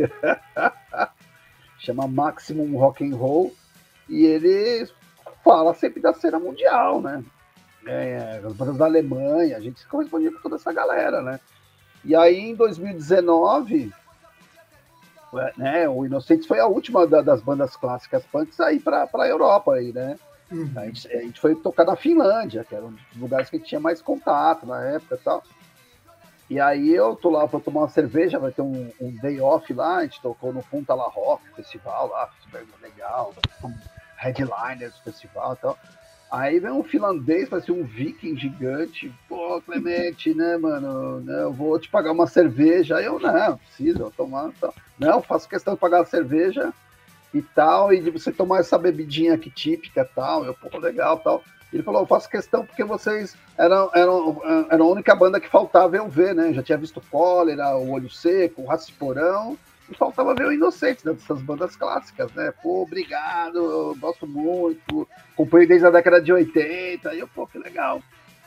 Chama Maximum Rock and Roll e ele fala sempre da cena mundial, né? É, as bandas da Alemanha, a gente se correspondia com toda essa galera, né? E aí em dois mil e dezenove, né, o Inocentes foi a última da, das bandas clássicas punks a ir para a Europa aí, né? Uhum. A, gente, a gente foi tocar na Finlândia, que era um dos lugares que a gente tinha mais contato na época e tal. E aí eu tô lá para tomar uma cerveja, vai ter um, um day off lá, a gente tocou no Punta La Rock, festival lá, super legal, headliners do festival e tal. Aí vem um finlandês, parece um viking gigante, pô, Clemente, né, mano, né, eu vou te pagar uma cerveja. Aí eu, não, preciso, eu tomar, tal. Não, faço questão de pagar a cerveja e tal, e de você tomar essa bebidinha aqui típica e tal, eu, pô, legal, tal. Ele falou, eu faço questão porque vocês eram, eram, eram a única banda que faltava eu ver, né? Eu já tinha visto Cólera, o Olho Seco, o Raciporão, e faltava ver o Inocentes, né? Dessas bandas clássicas, né? Pô, obrigado, eu gosto muito, acompanhei desde a década de oitenta, e eu, pô, que legal.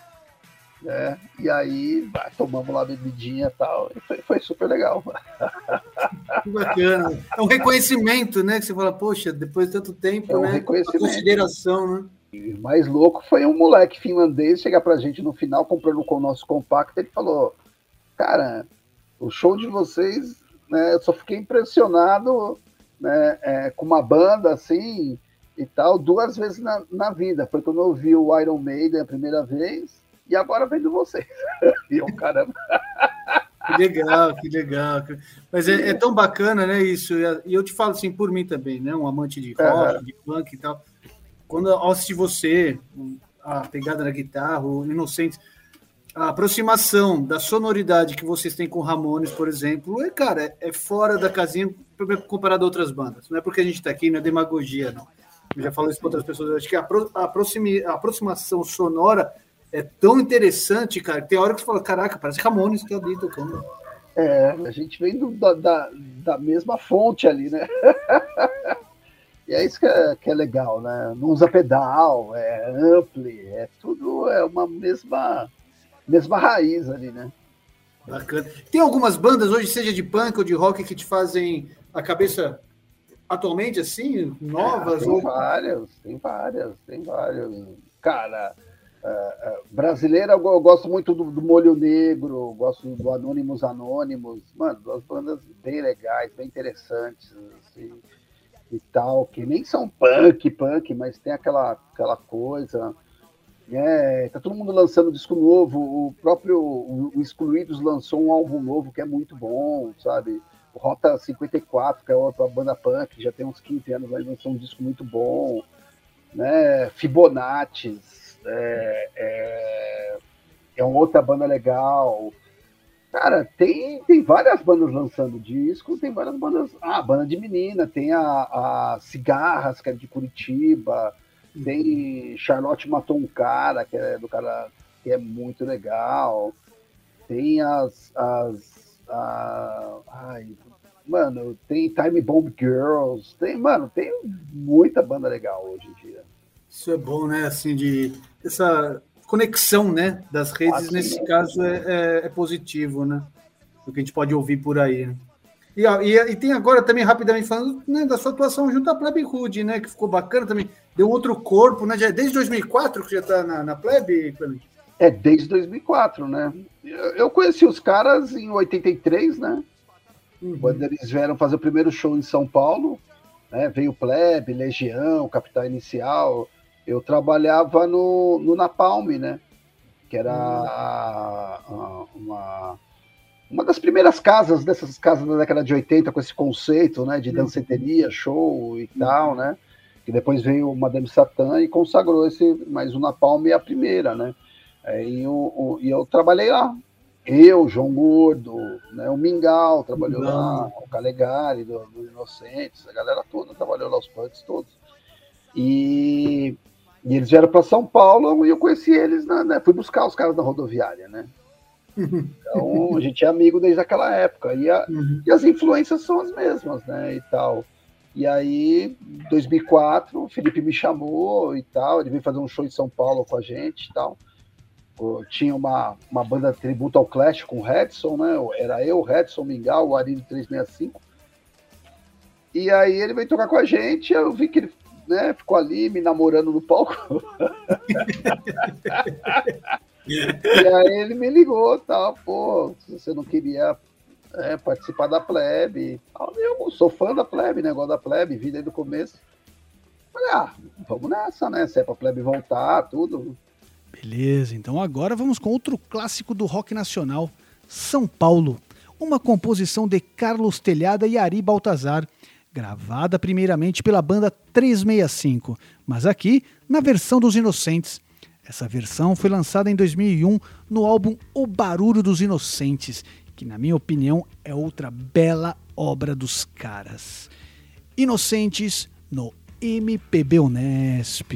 É, e aí, bah, tomamos lá a bebidinha e tal, e foi, foi super legal. Que bacana. É um reconhecimento, né? Que você fala, poxa, depois de tanto tempo, é um né? Reconhecimento. A consideração, né? E o mais louco foi um moleque finlandês chegar pra gente no final, comprando com o nosso compacto, ele falou, cara, o show de vocês, né, eu só fiquei impressionado, né, é, com uma banda assim e tal, duas vezes na, na vida. Foi quando eu vi o Iron Maiden a primeira vez e agora vendo vocês. E eu, caramba. Que legal, que legal. Mas é, é tão bacana, né, isso. E eu te falo assim, por mim também, né, um amante de rock, uhum. de punk e tal. Quando eu assisti você, a pegada na guitarra, o Inocentes, a aproximação da sonoridade que vocês têm com Ramones, por exemplo, é, cara, é, é fora da casinha comparado a outras bandas. Não é porque a gente está aqui, não é demagogia, não. Eu já falei isso para outras pessoas. Eu acho que a, a, aproximi, a aproximação sonora é tão interessante, cara, que tem hora que você fala, caraca, parece Ramones que é ali tocando. É, a gente vem do, da, da, da mesma fonte ali, né? E é isso que é, que é legal, né? Não usa pedal, é ampli, é tudo, é uma mesma, mesma raiz ali, né? Bacana. Tem algumas bandas hoje, seja de punk ou de rock, que te fazem a cabeça atualmente, assim, novas? É, tem ou... várias, tem várias, tem várias. Cara, uh, uh, brasileira, eu, eu gosto muito do, do Molho Negro, gosto do Anônimos Anônimos, mano, duas bandas bem legais, bem interessantes, assim, e tal, que nem são punk, punk, mas tem aquela, aquela coisa, é, tá todo mundo lançando disco novo, o próprio o, o Excluídos lançou um álbum novo que é muito bom, sabe, o Rota cinquenta e quatro, que é outra banda punk, que já tem uns quinze anos, mas lançou um disco muito bom, né, Fibonaccis, é, é, é uma outra banda legal. Cara, tem, tem várias bandas lançando disco, tem várias bandas. Ah, banda de menina, tem a, a Cigarras, que é de Curitiba, tem Charlotte Matou um Cara, que é do cara que é muito legal. Tem as. as a, ai, Mano, tem Time Bomb Girls, tem, mano, tem muita banda legal hoje em dia. Isso é bom, né? Assim, de essa conexão, né, das redes, ah, nesse caso, é, é, é positivo, né? O que a gente pode ouvir por aí, né? E, e, e tem agora também, rapidamente falando, né, da sua atuação junto à Plebe Hood, né? Que ficou bacana também. Deu outro corpo, né? Já, desde dois mil e quatro que já está na, na Plebe, Clemente? É, desde dois mil e quatro, né? Eu, eu conheci os caras em oitenta e três, né? Uhum. Quando eles vieram fazer o primeiro show em São Paulo, né? Veio Plebe, Legião, Capital Inicial. Eu trabalhava no, no Napalm, né? Que era a, a, uma, uma das primeiras casas, dessas casas da década de oitenta, com esse conceito, né? De danceteria, show e tal, né? Que depois veio o Madame Satã e consagrou esse, mas o Napalm é a primeira, né? E eu, eu, eu trabalhei lá. Eu, João Gordo, né? O Mingau trabalhou Não. lá, o Calegari do, do Inocentes, a galera toda trabalhou lá, os punks todos. E... E eles vieram para São Paulo e eu conheci eles, na, né? Fui buscar os caras na rodoviária, né? Então, a gente é amigo desde aquela época. E, a, uhum. e as influências são as mesmas, né? E tal. E aí, em dois mil e quatro, o Felipe me chamou e tal. Ele veio fazer um show em São Paulo com a gente e tal. Eu tinha uma, uma banda tributo ao Clash com o Redson, né? Era eu, o Redson, o Mingau, o Ari do trezentos e sessenta e cinco. E aí ele veio tocar com a gente. Eu vi que ele, né, ficou ali me namorando no palco. E aí ele me ligou, tal, pô, se você não queria é, participar da Plebe. Eu sou fã da Plebe, negócio da Plebe, vi desde o começo. Falei, ah, vamos nessa, né? Se é pra Plebe voltar, tudo. Beleza, então agora vamos com outro clássico do rock nacional, São Paulo. Uma composição de Carlos Telhada e Ari Baltazar, gravada primeiramente pela banda trezentos e sessenta e cinco, mas aqui na versão dos Inocentes. Essa versão foi lançada em dois mil e um no álbum O Barulho dos Inocentes, que na minha opinião é outra bela obra dos caras. Inocentes no M P B Unesp.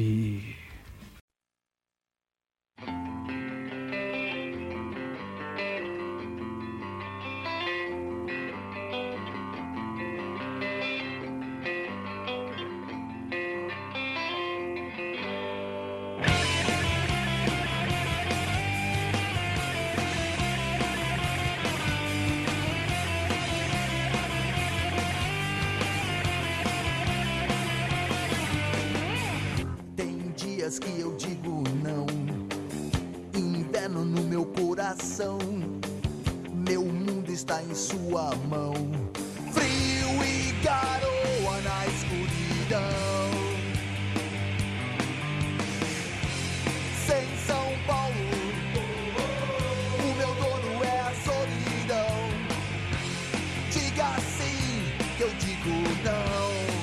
Que eu digo não, inverno no meu coração, meu mundo está em sua mão, frio e garoa na escuridão, sem São Paulo, o meu dono é a solidão, diga sim que eu digo não.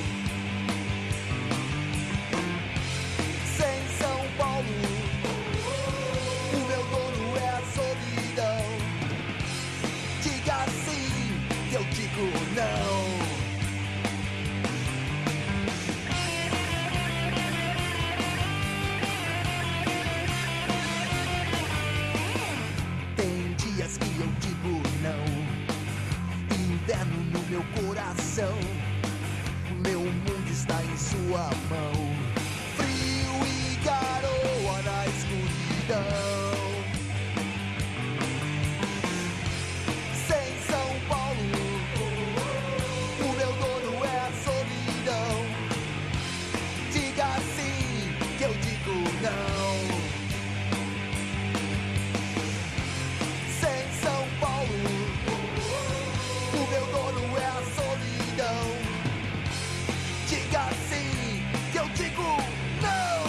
Meu mundo está em sua mão, frio e garoa na escuridão, sem São Paulo, o meu dono é a solidão, diga sim que eu digo não, sem São Paulo, o meu dono é a solidão, diga sim que eu digo não.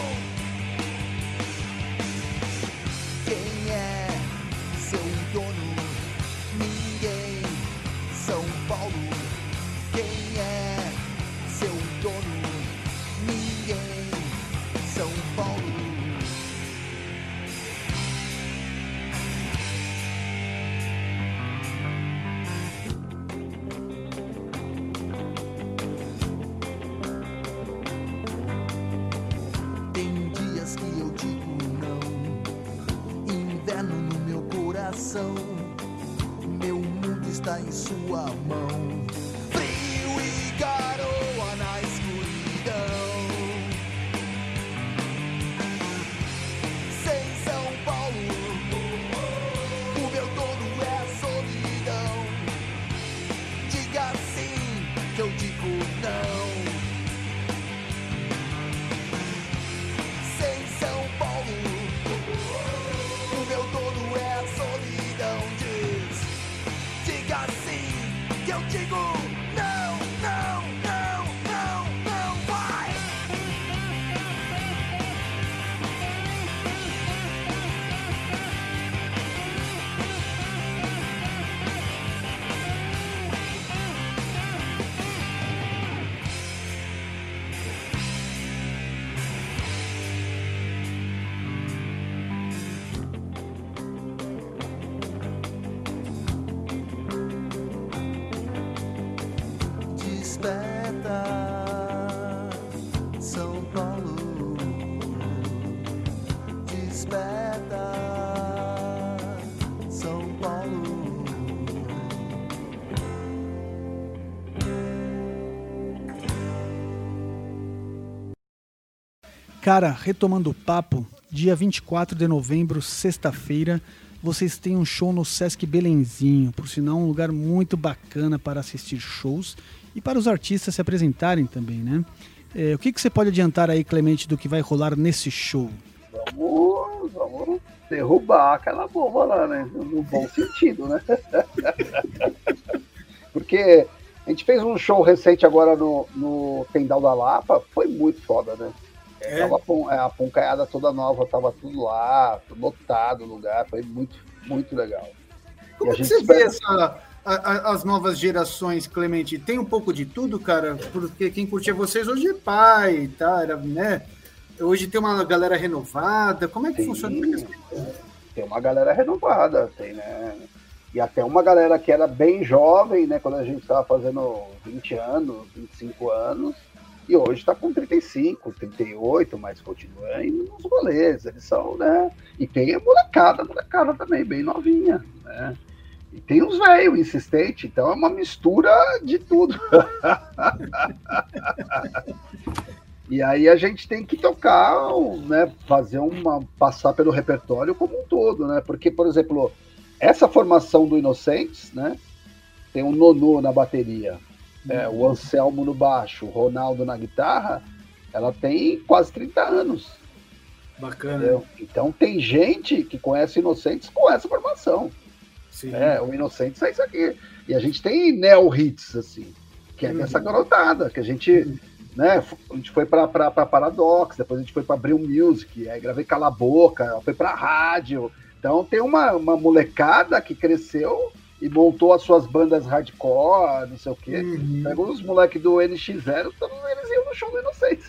Quem é seu dono? Ninguém. São Paulo. Quem é seu dono? Ninguém. São Paulo. Meu mundo está em sua mão, frio e garoa na escuridão, Cara, retomando o papo, dia vinte e quatro de novembro, sexta-feira, vocês têm um show no Sesc Belenzinho, por sinal um lugar muito bacana para assistir shows e para os artistas se apresentarem também, né? É, o que, que você pode adiantar aí, Clemente, do que vai rolar nesse show? Vamos, vamos derrubar aquela bomba lá, né? No bom sentido, né? Porque a gente fez um show recente agora no, no Tendal da Lapa, foi muito foda, né? É. Tava a poncaiada toda nova, tava tudo lá, lotado o lugar, foi muito, muito legal. Como e a que gente você espera... vê essa, a, a, as novas gerações, Clemente? Tem um pouco de tudo, cara? Porque quem curtia vocês hoje é pai, tá? Era, né? Hoje tem uma galera renovada, como é que Sim, funciona? Tem uma galera renovada, tem, né? E até uma galera que era bem jovem, né? Quando a gente estava fazendo vinte anos, vinte e cinco anos, e hoje está com trinta e cinco, trinta e oito, mas continua indo nos rolês, eles são, né? E tem a molecada, molecada também, bem novinha, né? E tem uns velhos insistentes, então é uma mistura de tudo. E aí a gente tem que tocar, né? Fazer uma. Passar pelo repertório como um todo, né? Porque, por exemplo, essa formação do Inocentes, né? Tem o Nonô na bateria, é, o Anselmo no baixo, o Ronaldo na guitarra, ela tem quase trinta anos. Bacana. Entendeu? Então tem gente que conhece Inocentes com essa formação. Sim. É, o Inocentes é isso aqui. E a gente tem neo-hits, assim, que é Uhum. dessa garotada, que a gente, uhum. né, a gente foi pra, pra, pra Paradox, depois a gente foi pra Abril Music, aí gravei Cala a Boca, foi pra rádio. Então tem uma, uma molecada que cresceu e montou as suas bandas hardcore, não sei o quê. Uhum. Pegou os moleques do N X zero, todos eles iam no show do Inocentes.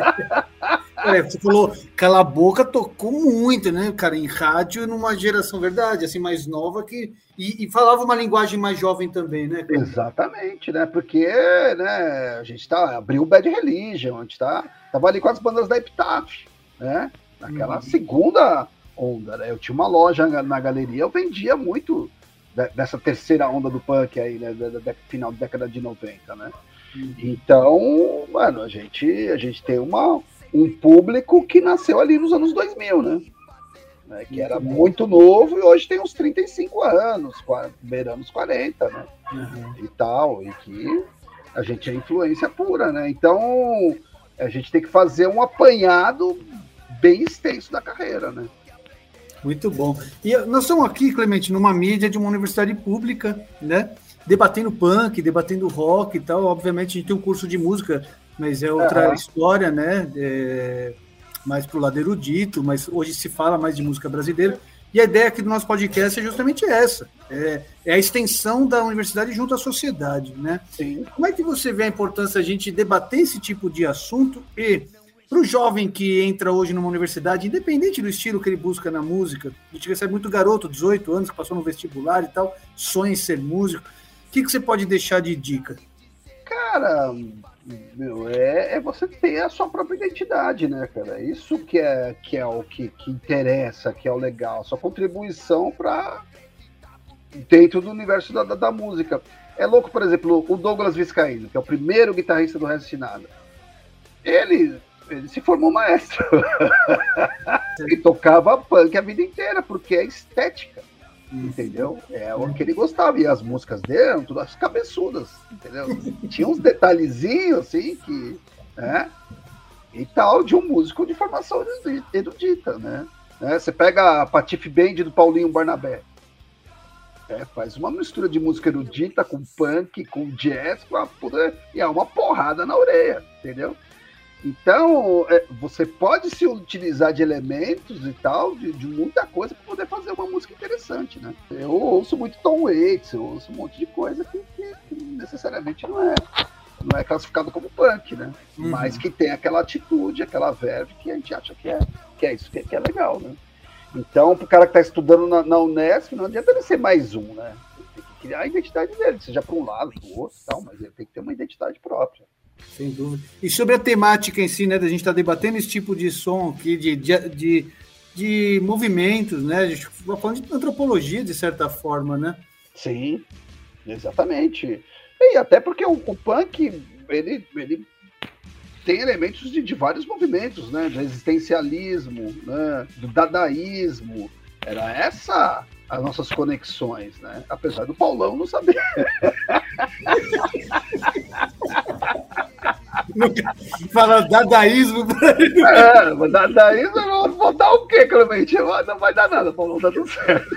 É, você falou, Cala a Boca tocou muito, né, cara, em rádio, numa geração, verdade, assim, mais nova, que e, e falava uma linguagem mais jovem também, né? Cara? Exatamente, né, porque, né, a gente tá, abriu o Bad Religion, a gente tá, tava ali com as bandas da Epitaph, né, naquela uhum. segunda onda, né, eu tinha uma loja na, na galeria, eu vendia muito de, dessa terceira onda do punk aí, né, da, da final da década de noventa, né, uhum. Então, mano, a gente, a gente tem uma um público que nasceu ali nos anos dois mil, né? né que era muito novo e hoje tem uns trinta e cinco anos, beirando os quarenta, né? Uhum. E tal, e que a gente é influência pura, né? Então, a gente tem que fazer um apanhado bem extenso da carreira, né? Muito bom. E nós estamos aqui, Clemente, numa mídia de uma universidade pública, né? Debatendo punk, debatendo rock e tal. Obviamente, a gente tem um curso de música, mas é outra uhum. história, né? É, mais pro lado erudito, mas hoje se fala mais de música brasileira. E a ideia aqui do nosso podcast é justamente essa. É, é a extensão da universidade junto à sociedade, né? Sim. Como é que você vê a importância da gente debater esse tipo de assunto e para o jovem que entra hoje numa universidade, independente do estilo que ele busca na música, a gente recebe muito garoto, dezoito anos, que passou no vestibular e tal, sonha em ser músico. O que, que você pode deixar de dica? Cara... Meu, é, é você ter a sua própria identidade, né, cara? Isso que é, que é o que, que interessa, que é o legal, a sua contribuição para dentro do universo da, da, da música. É louco, por exemplo, o Douglas Vizcaíno, que é o primeiro guitarrista do Resto de Nada. Ele, ele se formou maestro. Ele tocava punk a vida inteira, porque é estética. Entendeu? É o que ele gostava. E as músicas dele eram todas cabeçudas, entendeu? Tinha uns detalhezinhos assim que, né? E tal, de um músico de formação erudita, né? né? Você pega a Patife Band do Paulinho Barnabé. É, faz uma mistura de música erudita com punk, com jazz, com a puta, e é uma porrada na orelha, entendeu? Então, é, você pode se utilizar de elementos e tal, de, de muita coisa, para poder fazer uma música interessante, né? Eu ouço muito Tom Waits, eu ouço um monte de coisa que, que, que necessariamente não é, não é classificado como punk, né? Uhum. Mas que tem aquela atitude, aquela verve que a gente acha que é, que é isso que é, que é legal, né? Então, pro cara que tá estudando na, na Unesp, não adianta ele ser mais um, né? Ele tem que criar a identidade dele, seja para um lado, para o outro e tal, mas ele tem que ter uma identidade própria. Sem dúvida. E sobre a temática em si, né, da gente estar tá debatendo esse tipo de som aqui, de, de, de, de movimentos, né, a gente está falando de antropologia, de certa forma, né? Sim, exatamente. E até porque o, o punk, ele, ele tem elementos de, de vários movimentos, né? Do existencialismo, né? Do dadaísmo. Era essa as nossas conexões, né? Apesar do Paulão não saber. Fala dadaísmo pra ele. É, mas dadaísmo, eu vou dar o quê, Clemente? Não vai dar nada, Paulão, tá tudo certo.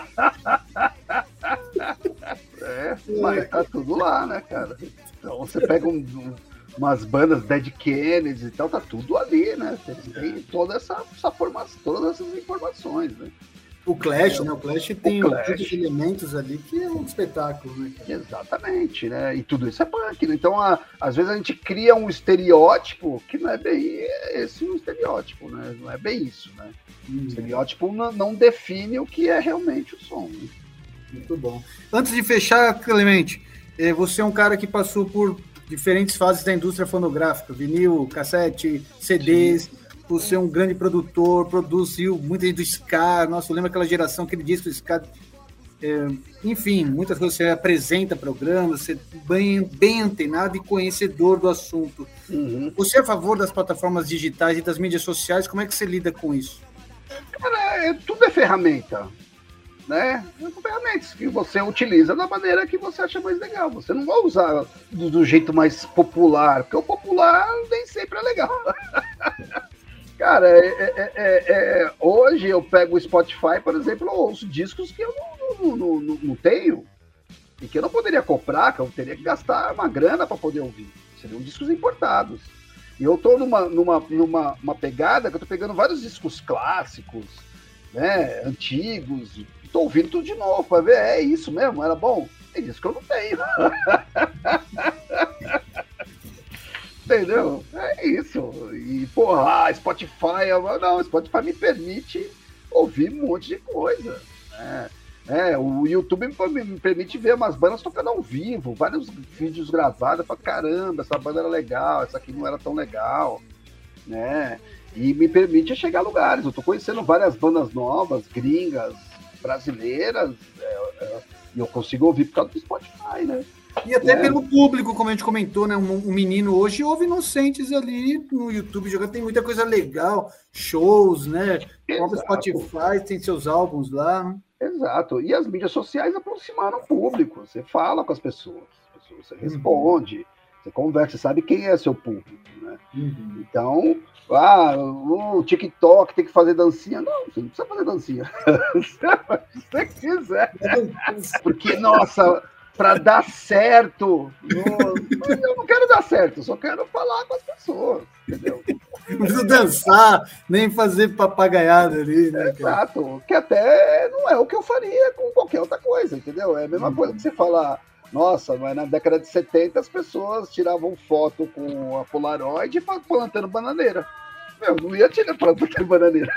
É, mas tá tudo lá, né, cara? Então você pega um, um, umas bandas Dead Kennedys e tal, tá tudo ali, né? Eles têm toda essa, essa formação, todas essas informações, né? O Clash, né? O Clash tem o Clash. muitos elementos ali que é um espetáculo, né, cara? Exatamente, né? E tudo isso é punk, né? Então, a, às vezes a gente cria um estereótipo que não é bem esse um estereótipo, né? Não é bem isso, né? Hum. O estereótipo não, não define o que é realmente o som, né? Muito bom. Antes de fechar, Clemente, você é um cara que passou por diferentes fases da indústria fonográfica, vinil, cassete, C Ds. Sim. Você é um grande produtor, produziu muita gente do ska. Nossa, eu lembro aquela geração, aquele disco do ska. É, enfim, muitas coisas. Você apresenta programas, você é bem, bem antenado e conhecedor do assunto. Uhum. Você é a favor das plataformas digitais e das mídias sociais? Como é que você lida com isso? Cara, é, tudo é ferramenta. Né? São ferramentas que você utiliza da maneira que você acha mais legal. Você não vai usar do, do jeito mais popular, porque o popular nem sempre é legal. Cara, é, é, é, é, hoje eu pego o Spotify, por exemplo, eu ouço discos que eu não, não, não, não, não tenho e que eu não poderia comprar, que eu teria que gastar uma grana para poder ouvir. Seriam discos importados. E eu tô numa, numa, numa uma pegada que eu tô pegando vários discos clássicos, né, antigos, tô ouvindo tudo de novo para ver, é isso mesmo, era bom? É isso que eu não tenho. Entendeu? É isso. E, porra, Spotify, não, Spotify me permite ouvir um monte de coisa. Né? É, o YouTube me, me permite ver umas bandas tocando ao vivo, vários vídeos gravados, pra caramba, essa banda era legal, essa aqui não era tão legal, né? E me permite chegar a lugares. Eu tô conhecendo várias bandas novas, gringas, brasileiras, é, é, e eu consigo ouvir por causa do Spotify, né? E até é. Pelo público, como a gente comentou, né? Um, um menino hoje ouve Inocentes ali no YouTube jogando, tem muita coisa legal, shows, né? O Spotify tem seus álbuns lá. Exato. E as mídias sociais aproximaram o público. Você fala com as pessoas, as pessoas você responde, uhum. Você conversa, você sabe quem é seu público, né? Uhum. Então, ah, o TikTok tem que fazer dancinha. Não, você não precisa fazer dancinha. Se você quiser. Porque, nossa, para dar certo, no... eu não quero dar certo, eu só quero falar com as pessoas, entendeu? Não precisa dançar, nem fazer papagaiada ali, né? Exato, cara? Que até não é o que eu faria com qualquer outra coisa, entendeu? É a mesma uhum. coisa que você falar, nossa, mas na década de setenta as pessoas tiravam foto com a Polaroid e plantando bananeira. Meu, não ia tirar plantando bananeira.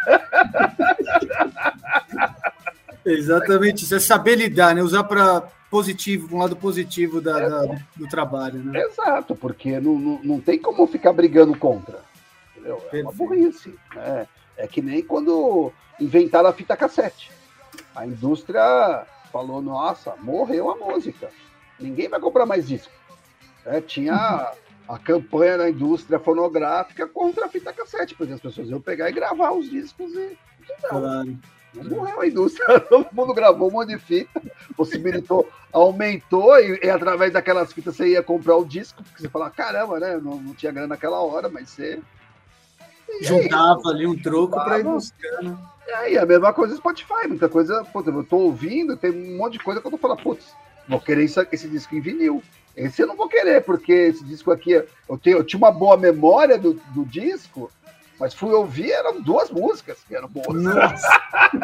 Exatamente, isso é saber lidar, né? Usar para positivo, um lado positivo da, da, do trabalho, né? Exato, porque não, não, não tem como ficar brigando contra, entendeu? É uma burrice, né? É que nem quando inventaram a fita cassete. A indústria falou, nossa, morreu a música. Ninguém vai comprar mais disco. É, tinha a campanha da indústria fonográfica contra a fita cassete, porque as pessoas iam pegar e gravar os discos e... Não. Claro. Não morreu a indústria, todo mundo gravou um monte de fita, possibilitou, aumentou, e, e através daquelas fitas você ia comprar o disco, porque você falava, caramba, né? Não, não tinha grana naquela hora, mas você. E juntava aí, ali um troco para ir buscando. E aí, a mesma coisa do Spotify, muita coisa, pô, eu tô ouvindo, tem um monte de coisa que eu tô falando, putz, vou querer isso, esse disco em vinil. Esse eu não vou querer, porque esse disco aqui, eu, tenho, eu tinha uma boa memória do, do disco. Mas fui ouvir, eram duas músicas que eram boas. Nossa.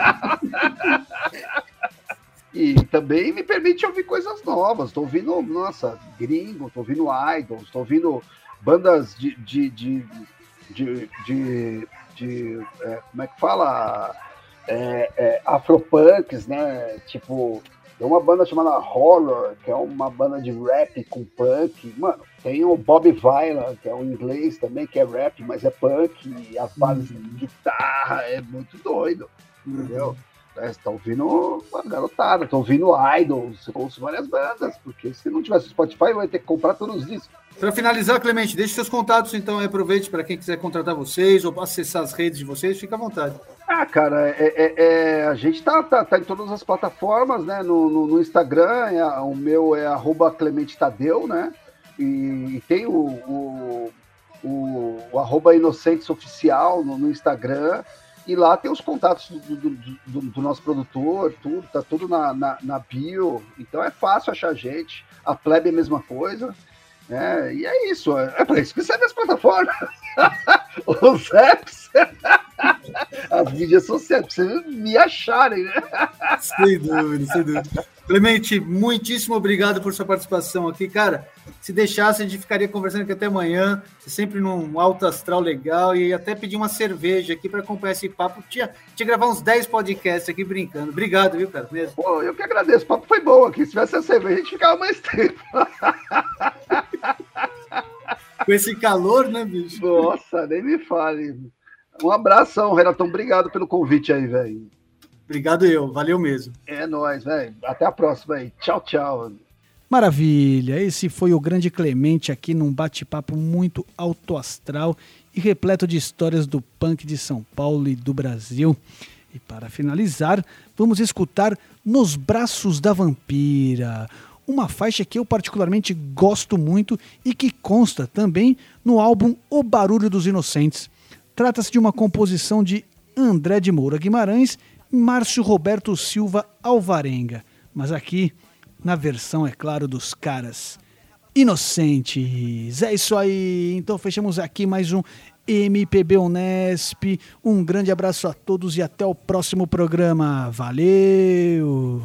E também me permite ouvir coisas novas. Estou ouvindo, nossa, gringo, estou ouvindo idols, estou ouvindo bandas de... de, de, de, de, de é, como é que fala? É, é, afropunks, né? Tipo... Tem uma banda chamada Horror, que é uma banda de rap com punk. Mano, tem o Bob Vila, que é um inglês também, que é rap, mas é punk. E as bases uhum. de guitarra, é muito doido. Uhum. Entendeu? É, você tá ouvindo uma garotada, tá ouvindo Idols, você ouve várias bandas, porque se não tivesse Spotify, eu ia ter que comprar todos os discos. Para finalizar, Clemente, deixe seus contatos, então, aproveite para quem quiser contratar vocês ou acessar as redes de vocês, fica à vontade. Ah, cara, é, é, é, a gente tá, tá, tá em todas as plataformas, né? No, no, no Instagram, é, o meu é arroba Clemente Tadeu, né? E, e tem o, o, o, o arroba Inocentes Oficial no, no Instagram. E lá tem os contatos do, do, do, do nosso produtor, tudo, tá tudo na, na, na bio. Então é fácil achar a gente. A Plebe é a mesma coisa. É, e é isso, é para isso que serve as plataformas, os apps, as mídias sociais, pra vocês me acharem, né? Sem dúvida, sem dúvida. Clemente, muitíssimo obrigado por sua participação aqui, cara. Se deixasse, a gente ficaria conversando aqui até amanhã, sempre num alto astral legal, e até pedir uma cerveja aqui para acompanhar esse papo. Tinha, tinha gravar uns dez podcasts aqui brincando. Obrigado, viu, cara? Mesmo. Pô, eu que agradeço, o papo foi bom aqui. Se tivesse a cerveja, a gente ficava mais tempo. Com esse calor, né, bicho? Nossa, nem me fale. Um abração, Renatão. Obrigado pelo convite aí, velho. Obrigado eu, valeu mesmo. É nóis, velho. Até a próxima aí. Tchau, tchau. Maravilha, esse foi o grande Clemente aqui num bate-papo muito alto astral e repleto de histórias do punk de São Paulo e do Brasil. E para finalizar, vamos escutar Nos Braços da Vampira, uma faixa que eu particularmente gosto muito e que consta também no álbum O Barulho dos Inocentes. Trata-se de uma composição de André de Moura Guimarães e Márcio Roberto Silva Alvarenga, mas aqui na versão, é claro, dos caras Inocentes. É isso aí, então fechamos aqui mais um M P B Unesp. Um grande abraço a todos e até o próximo programa. Valeu!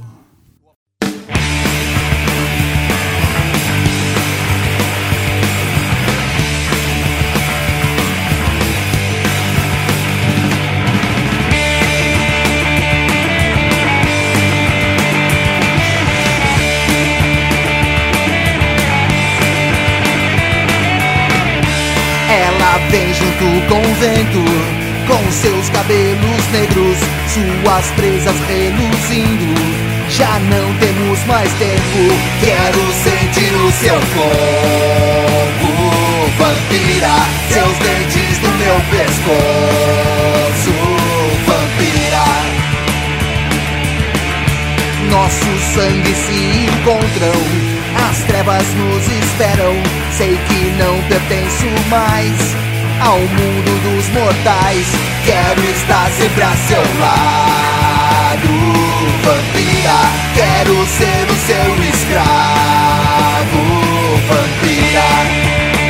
Ela vem junto com o vento, com seus cabelos negros, suas presas reluzindo. Já não temos mais tempo, quero sentir o seu corpo, vampira, seus dentes no meu pescoço, vampira. Nossos sangues se encontram, as trevas nos esperam. Sei que não pertenço mais ao mundo dos mortais. Quero estar sempre a seu lado, vampira. Quero ser o seu escravo, vampira.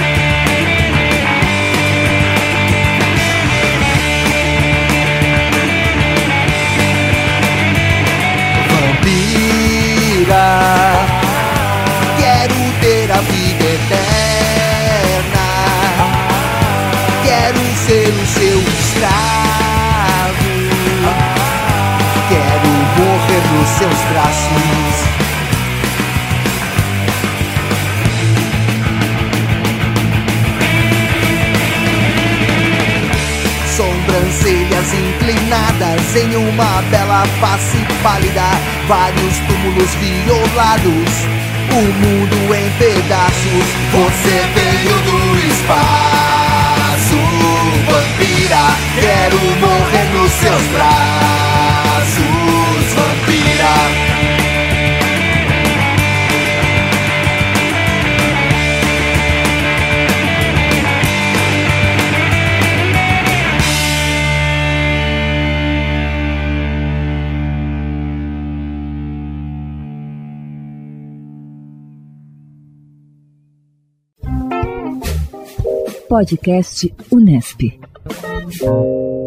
Quero ter a vida eterna, quero ser o seu escravo, quero morrer nos seus braços. Sobrancelhas inclinadas em uma bela face pálida, vários túmulos violados, o mundo em pedaços. Você veio do espaço, vampira. Quero morrer nos seus braços, vampira. Podcast Unesp.